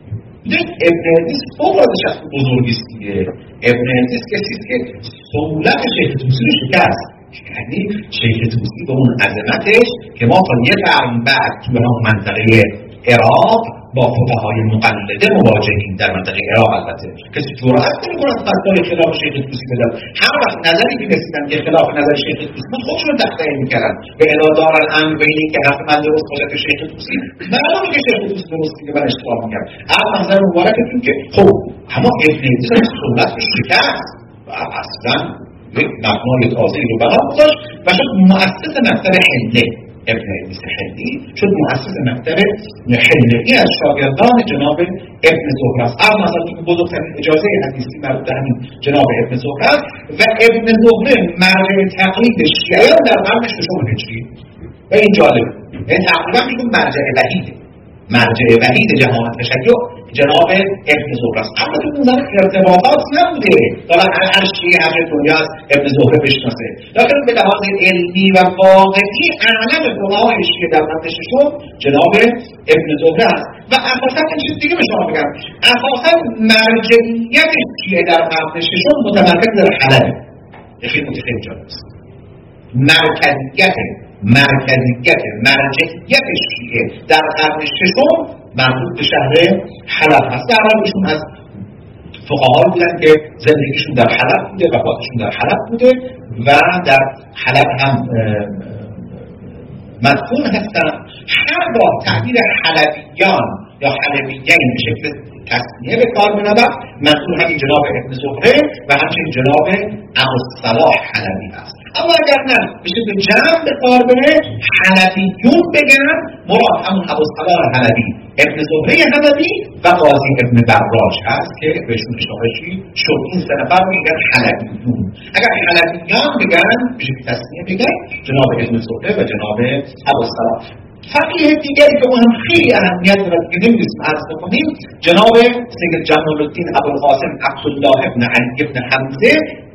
ابن ادریس فوق‌العاده شخص بزرگی است دیگه. ابن ادریس کسی است که سهولت شیخ طوسی رو شکست. یعنی شیخ طوسی به اون عظمتش که ما تا یه قرن بعد تو همون منطقه عراق با فقهای مقلده مواجهیم، در منطقه عراق البته کسی جرأت نمی‌کنه از فتوای خلاف شیخ طوسی بدن. هر وقت نظری که رسیدن که خلاف نظر شیخ طوسی بود خودشون تخطئه می‌کردن. به اعلادار الامر بینی که حرف من درست باشه که شیخ طوسی معلومه که شیخ طوسی درست میگه، من اشتباه میگم. از نظر مبارکتون که خب اما ابن ادریس صورت شکست و اصلا یک مبنای تازه‌ای رو بنا گذاشت و شد مؤسس مکتب حله. ابن ادریس حلی شد مؤسس مکتب حله‌ای از شاگردان جناب ابن زهره است. از نظر که بزرگترین اجازه حدیثی مربوط به همین جناب ابن زهره است و ابن زهره مرجع تقلید شیعیان در قرن ششم هجری. و این جالب، این تقریبا میگم مرجع وحیده مرجع وحید جهان تشیع جناب ابن زهره است. اما تو اون ارتباطات نبوده حالا هر شیعه هر دنیا از ابن زهره بشناسه، لیکن به لحاظ علمی و واقعی اعلم فقهای شیعه در قرن ششم جناب ابن زهره است. و اساسا این چیز دیگه به شما بگم، اساسا مرجعیت شیعه در قرن ششم متمرکز در حلب. خیلی خیلی جالب است. مرکزیت مرکزیت مرجعیت شیعه در قرن ششم مربوط به شهر حلب هست. در حال ایشون از فقهایی بودن که زندگیشون در حلب بوده، وفاتشون در حلب بوده و در حلب هم مدفون هستن. هر بار تعبیر حلبیان یا حلبیین به شکل تسمیه به کار می‌رود، منظور همین جناب ابن زهره و همچنین جناب ابوالصلاح حلبی است. اما اگر نه به شکل جمع به کار بره حلبیون بگن، مراد همون ابوالصلاح حلبی، ابن زهره حلبی و قاضی ابن براش هست که بهشون اشاره شد. این سه نفر میگن حلبیون. اگر حلبیان بگن به شکل تسمیه بگن جناب ابن زهره و جناب ابوالصلاح. فقیه دیگری که اون هم خیلی اهمیت دارد که نمی‌رسیم عرض بکنیم جناب سید جمال الدین ابوالقاسم عبدالله ابن علی ابن حمزه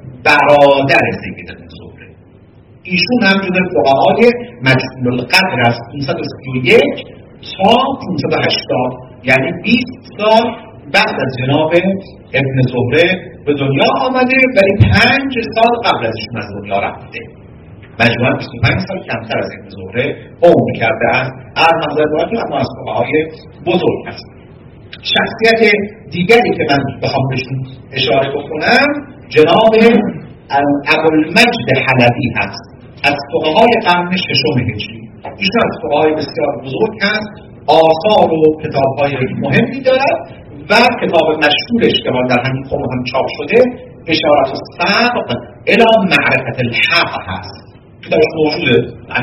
برادر سید ابن زهره. ایشون هم جزو فقهای مجهول القدر است. پانصد و سی و یک تا پانصد و هشتاد، یعنی بیست سال بعد از جناب ابن زهره به دنیا آمده، ولی پنج سال قبل از ایشون از دنیا رفته. مجموعاً بیست و پنج سال کمتر از ابن زهره عمر کرده است. از نظر باید اما از فقهای بزرگ است. شخصیت دیگری که من بخوام بهشون اشاره بکنم جناب ابوالمجد حلبی هست، از فقهای قرن ششم هجری. ایشون از فقهای بسیار بزرگ است، آثار و کتاب‌های مهمی دارد و کتاب مشهورش که در همین قوم هم چاپ شده اشارات السبق الی معرفت الحق هست. کتابش موجوده،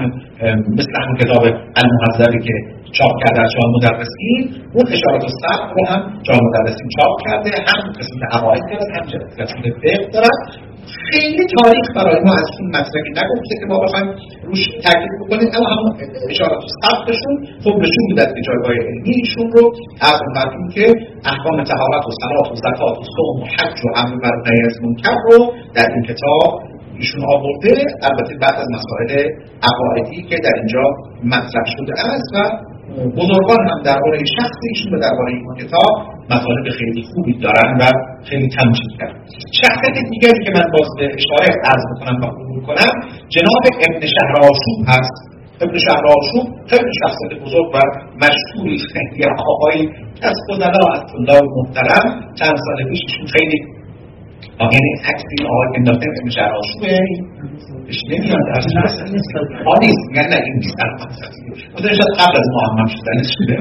مثل همون کتاب المهذبی که چاپ کرده از جان مدرسین، اون اشارات السبق رو هم جان مدرسین چاپ کرده، هم قسمت عقاید دارد، هم قسمت فقه دارد. خیلی تاریخ برای ما ازشون مطرحی نگفته که ما بخوایم روش تاکید بکنیم، اما هم اشارات السبقشون خب نشون میداد که جایگاه علمی ایشون رو از اون که احکام طهارت و صلات و زکات و صوم و حج و امر معروف و نهی از منکر رو در این کتاب ایشون آورده، البته بعد از مسائل عقایدی که در اینجا مطرح شده است و بزرگان هم درباره شخص ایشون و درباره این کتاب مطالب خیلی خوبی دارن و خیلی تمجید کردن. شخصیت دیگری که من باز به اشاره عرض بکنم و عبور کنم جناب ابن شهرآشوب هست. ابن شهرآشوب خیلی شخصیت بزرگ و مشهوری، خیلی آقایی از فضلا از طلاب محترم چند سال پیش ایشون خیلی یعنی عکس این آقای که انداخته ابن شهرآشوبه بهش نمیاد ها نیست میگن نه این نیست مثلا شاید قبل از محمد شدنش شده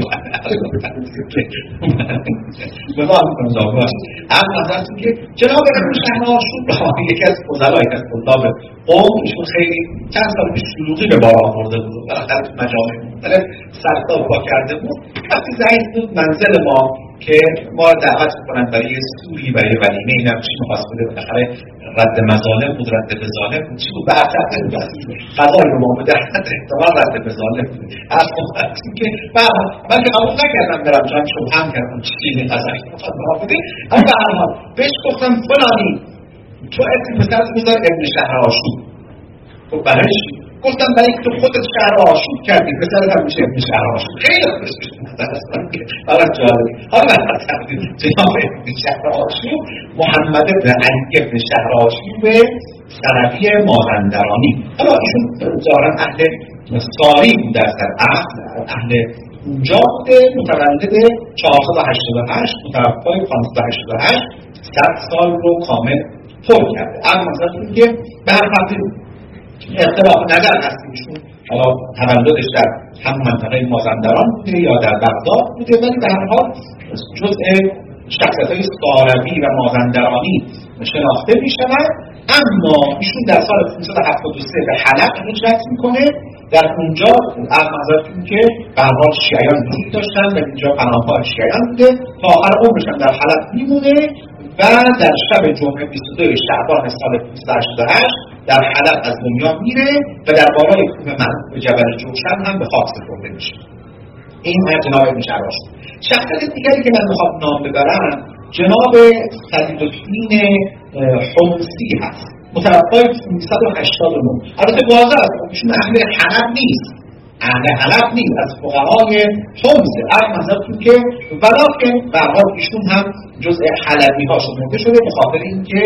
به ما هم کنم داغ باشه هم نظرتون که جناب ابن شهرآشوب یکی از فضلای از طلاب قوم ایشون خیلی چند سال پیش شلوغی به بار آورده بود بالاخره تو مجامع مختلف سرتا پا کرده بود وقتی زنگ بود منزل ما که ما دعوت میکنن برای سوری برای ولیمه این هم چی میخواست بده بالاخره رد مظالم بود رد بظالم بود چی بود به احتیاط بود قضای رو ما بوده احتمال رد بظالم بود از مختلفی که من که قبول نکردم برم جان شبهم کردم چی این قضایی میخواد ما بده اما به هر حال بهش گفتم فلانی تو اسم پسرت بذار ابن شهرآشوب خب برای چی؟ گفتم برای که تو خودت شهرآشوب کردی پسرت هم میشه ابن شهرآشوب خیلی خوش میشه حالا جالبی حالا برای تقدیم جناب ابن شهرآشوب محمد ابن علی ابن شهرآشوب سلفی مازندرانی حالا ایشون ظاهرا اهل ساری بوده است در اصل اهل اونجا بوده متولد چهارصد و هشتاد و هشت متوفای پانصد و هشتاد و هشت صد سال رو کامل پر کرده از مثلا که به هر حال اختلاف نظر هست ایشون حالا تولدش در هم منطقه مازندران بوده یا در بغداد بوده ولی به هر حال جزء شخصیت‌های ساروی و مازندرانی شناخته می‌شود اما ایشون در سال پانصد و هفتاد و سه به حلب هجرت میکنه در اونجا از نظرتون که به هر حال شیعیان وجود داشتن و اینجا پناهگاه شیعیان بوده تا آخر عمرش در حلب میمونه و در شب جمعه بیست و دو شعبان سال پانصد و هشتاد و هشت در حلب از دنیا میره و در بالای کوه معروف به جبل جوشن هم به خاک سپرده میشه. این جناب ابن شهرآشوب. شخصیت دیگری که من میخوام نام ببرم جناب خلیل‌الدین حمصی هست متوفای پانصد و هشتاد و نه. البته واضح است ایشون اهل حلب نیست اهل حلب نیست از فقهای حمص از نظرتون که ولیکن به هر حال ایشون هم جزء حلبی ها شمرده شده به خاطر اینکه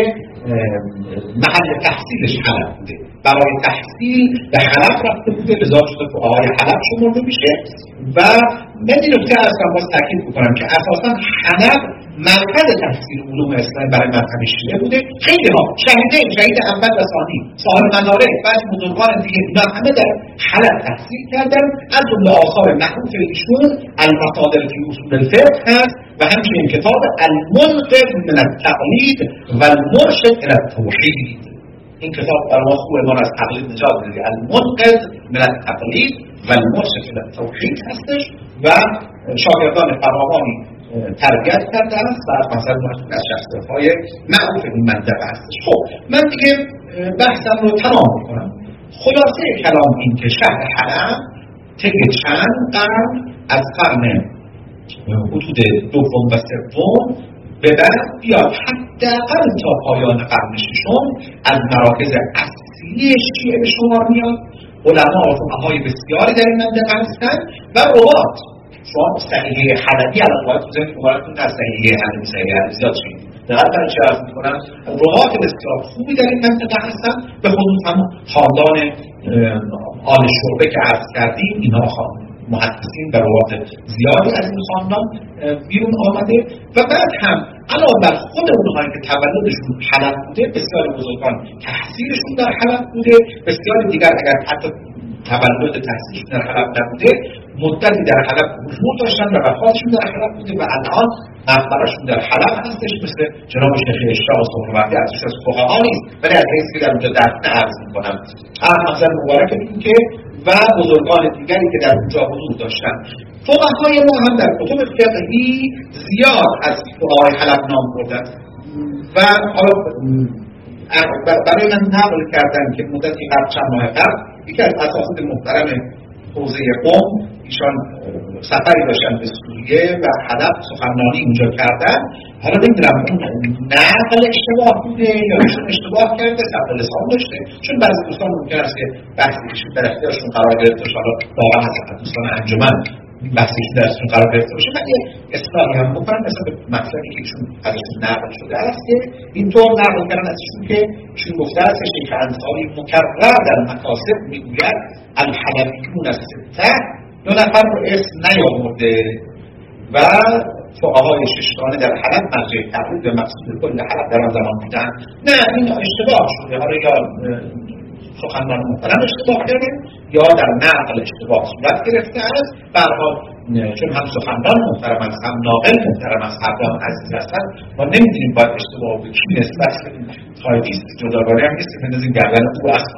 محل تحصیلش حلب بوده برای تحصیل به حلب رفته بوده لذا شده فقهای حلب شمرده میشه و من این نکته اصلا باز تاکید بکنم که اساسا حلب مرکز تحصیل علوم اسلام برای مذهب شیعه بوده خیلی ها شهیدین شهید اول و ثانی صاحب مدارک بعد بزرگان دیگه اینا همه در حلب تحصیل کردن از جمله آثار معروف ایشون المصادر فی اصول الفقه هست و همچنین کتاب المنقذ من التقلید و المرشد الى التوحید این کتاب برای خوب ما از تقلید نجات میده المنقذ من التقلید و المرشد الى التوحید هستش و شاگردان فراوانی تربیت کرده است و مثلا از شخصیت‌های معروف این منطقه هستش. خب من دیگه بحثم رو تمام میکنم. خلاصه کلام این که شهر حلب طی چند قرن از قرن حدود دوم و سوم به بعد بیاد حداقل تا پایان قرن ششم از مراکز اصلی شیعه به شمار میاد. علما و فقهای بسیاری در این منطقه هستند و روات شما صحیحه حلبی الان باید بزنید که مبارکتون از صحیحه حلبی صحیحه حلبی زیاد شدید دقیق برای چه عرض میکنم روات بسیار خوبی در این منطقه هستن به خصوص هم خاندان آل شعبه که عرض کردیم اینها محدثین و روات زیادی از این خاندان بیرون آمده و بعد هم علاوه بر خود اونهایی که تولدشون حلب بوده بسیار بزرگان تحصیلشون در حلب بوده بسیار دیگر اگر حتی تولد تحصیلشون در حلب نبوده مدتی در حلب حضور داشتن و وفاتشون در حلب بوده و الان مقبرشون در حلب هستش مثل جناب شیخ اشراق و سهروردی ازش از فقها نیست ولی از حیثی در اونجا دفنه عرض میکنم از مقصد مبارک این که و بزرگان دیگری که در اونجا حضور داشتن فقهای ما هم در کتب فقهی زیاد از فقهای حلب نام بردن و حالا برای من نقل کردن که مدتی قبل چند ماه قبل یکی از اساتید محترم حوزه قم ایشان سفری داشتن به سوریه و حلب سخنرانی اونجا کردن حالا نمیدونم اون نقل اشتباه بوده یا ایشون اشتباه کرده ثبت لسان داشته چون بعضی دوستان ممکن است که بحثی که در اختیارشون قرار گرفته باشه حالا واقعا از دوستان انجمن بحثی که درشون قرار گرفته باشه من یه اصلاحی هم بکنم مثل مطلبی که ایشون ازشون نقل شده است که اینطور نقل کردن ازشون که ایشون گفته است که شیخ انصاری مکرر در مکاسب میگوید الحلبیون السته دو نفر رو اسم نیاورده و فقهای ششگانه در حلب مرجع تبعید به مقصود کل حلب در آن زمان بودن. نه این اشتباه شده، حالا یا سخنران محترم اشتباه کرده یا در نقل اشتباه صورت گرفته است. به هر حال چون هم سخنران محترم است هم ناقل محترم است، هر دو عزیز هستند، ما نمی‌دونیم باید اشتباه به کی نسبت بدیم. تایپیست جداگانه هم نیست که بندازیم گردن او است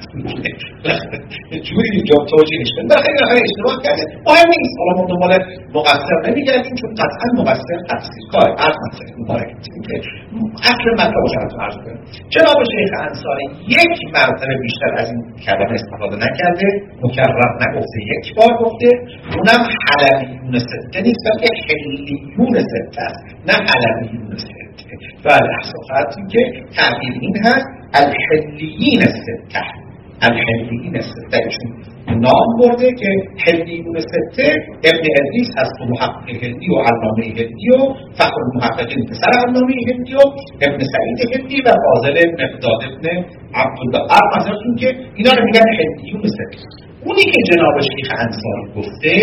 جوری اینجا توجیهش کنیم. بخیر نخیر اشتباه کرده مهم نیست. حالا ما دنبال مقصر نمیگردیم چون قطعا مقصر تفسیرکار عرض مسئله مبارک که اصل مطلب شرط عرض کنیم. جناب شیخ انصاری یک مرتبه بیشتر از این کلمه استفاده نکرده، مکرر نگفته، یک بار گفته. اونم حلبیون سته نیست بلکه حلیون سته است، نه حلبیون سته. بله احساقاتی که تعبیر این هست الحلیین سته، الحلیین سته چون نام برده که حلیون سته ابن ادریس هست و محقق هندی و علامه هندی و فخر المحققین پسر علامه هندی و ابن سعید هندی و فاضل مقداد ابن عبدالله. ارمزتون که اینا رو میگن حلیون سته. اونی که جناب شیخ انصاری گفته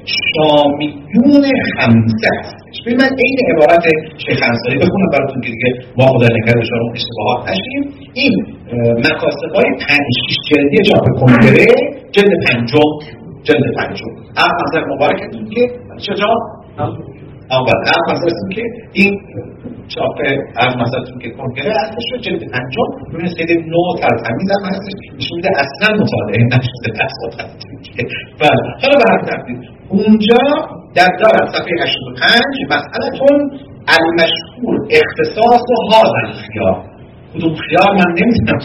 شامیون خمسه هستش. ببین من این عبارت شیخ انصاری بخونم براتون که دیگه ما خدا نکرده شما اشتباهات نشیم. این مکاسب‌های پنج شش جلدی چاپ کنگره جلد پنجم جلد پنجم از نظر مبارکتون که چجا اول از نظرتون که این چاپ از نظرتون که کنگره هستش رو جلد پنجم ببینید خیلی نو ترتمیز هم هستش، نشون میده اصلا مطالعه نشده تصادف هستیم که بله. حالا به هر ترتیب اونجا در دارد صفحه هشتاد و پنج مسئلتون المشهور اختصاص و هذا الخیار. کدوم خیار من نمیدونم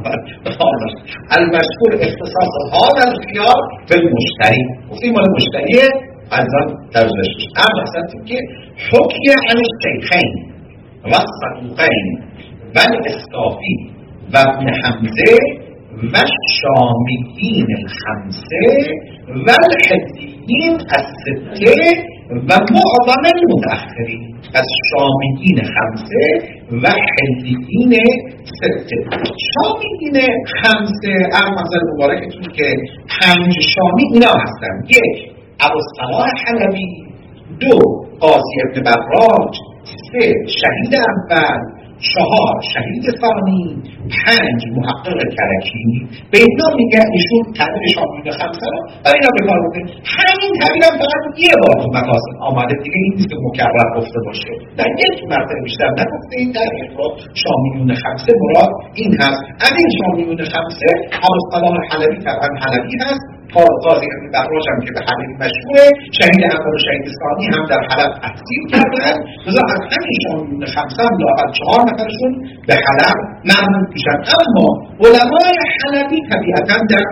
المشهور اختصاص و هذا الخیار به مشتری. گفتیم مال مشتریه از آن درجه شد. اما اصلا که حکی عن الشیخین و الصدوقین و الاسکافی و ابن حمزه و شامیین الخمسه و الحدیین السته و معظم المتأخرین. از شامیین خمسه و حدیین سته. شامیین خمسه ارمزل مبارکتون که پنج شامی اینا هستن: یک ابوالصلاح حلبی، دو قاضی ابن براج، سه شهید اول، چهار شهید ثانی، پنج محقق کرکی. به اینا میگن ایشون تعبیر شامیون خمسه رو برای اینا بکار بوده. همین تعبیر هم فقط یه بار تو مقاصد آمده دیگه، این نیست که مکرر گفته باشه. در یک مرتبه بیشتر نگفته. این تعبیر رو شامیون خمسه مراد این هست. از این شامیون خمسه ابوالصلاح حلبی طبعا حلبی هست، قاضی ابن براج هم که به حلبی مشهوره، شهید اول و شهید ثانی هم در حلب تحصیل کردن. لذا از همین شامیون خمسه هم لااقل چهار نفرشون به حلب مربوط میشن. اما علمای حلبی طبیعتا در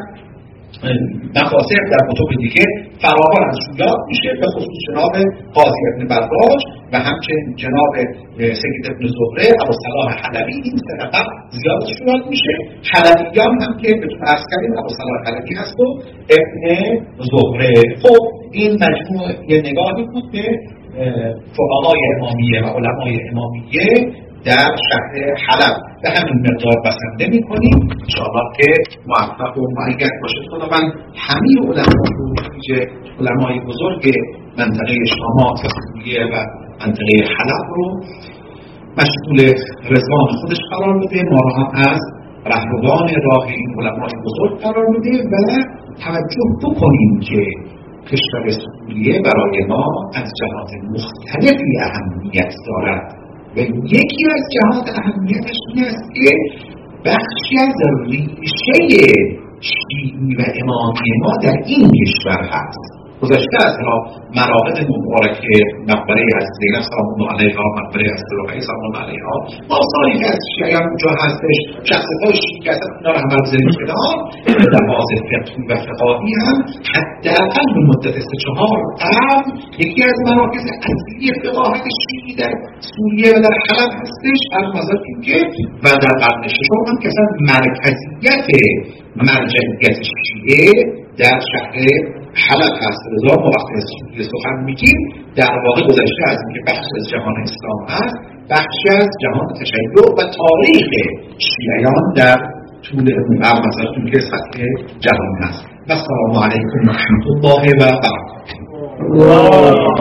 مفاسر در کتب دیگه فراوان از یاد میشه، به خصوص جناب قاضی ابن براج و همچنین جناب سید ابن زهره، ابوالصلاح حلبی. این سه نفر زیاد یاد میشه. حلبیان هم که بهتون عرض کردیم ابوالصلاح حلبی هست و ابن زهره. خب این مجموع یه نگاهی بود به فقهای امامیه و علمای امامیه در شهر حلب. به همین مقدار بسنده میکنیم انشاءالله که موفق و معید باشد. خداوند همین علما رو ویژه علمای بزرگ منطقه شامات و سوریه و منطقه حلب رو مشغول رضوان خودش قرار بده. ما رو هم از رهروان راه این علمای بزرگ قرار بده و توجه بکنیم که کشور سوریه برای ما از جهات مختلفی اهمیت دارد و یکی از جهات اهمیتش این است که بخشی از ریشه شیعی و امامی ما در این کشور هست. گذشته از مراقب مبارکه مقبره از زینب سلام الله علیها، مقبره از رقیه سلام الله علیها، ماسایی که از شیعیان اونجا هستش، شخصیت‌های شیعی که اصلا اونا رو هم برگزاریم شده ها. لحاظ فقهی و فقاهی هم حداقل به مدت سه چهار قرن یکی از مراکز اصلی فقاهت شیعی در سوریه و در حلب هستش. از مزارکی که و در قرن ششم هم که اصلا مرکزیت مرجعیت شیعه در شهر حلب هست. رضا ما وقتی از سوریه سخن میگیم در واقع گذشته از اینکه بخش از جهان اسلام هست، بخشی از جهان تشیع و تاریخ شیعیان در طول مثلا که سطح جهان هست. و السلام علیکم و رحمت الله و برکاته.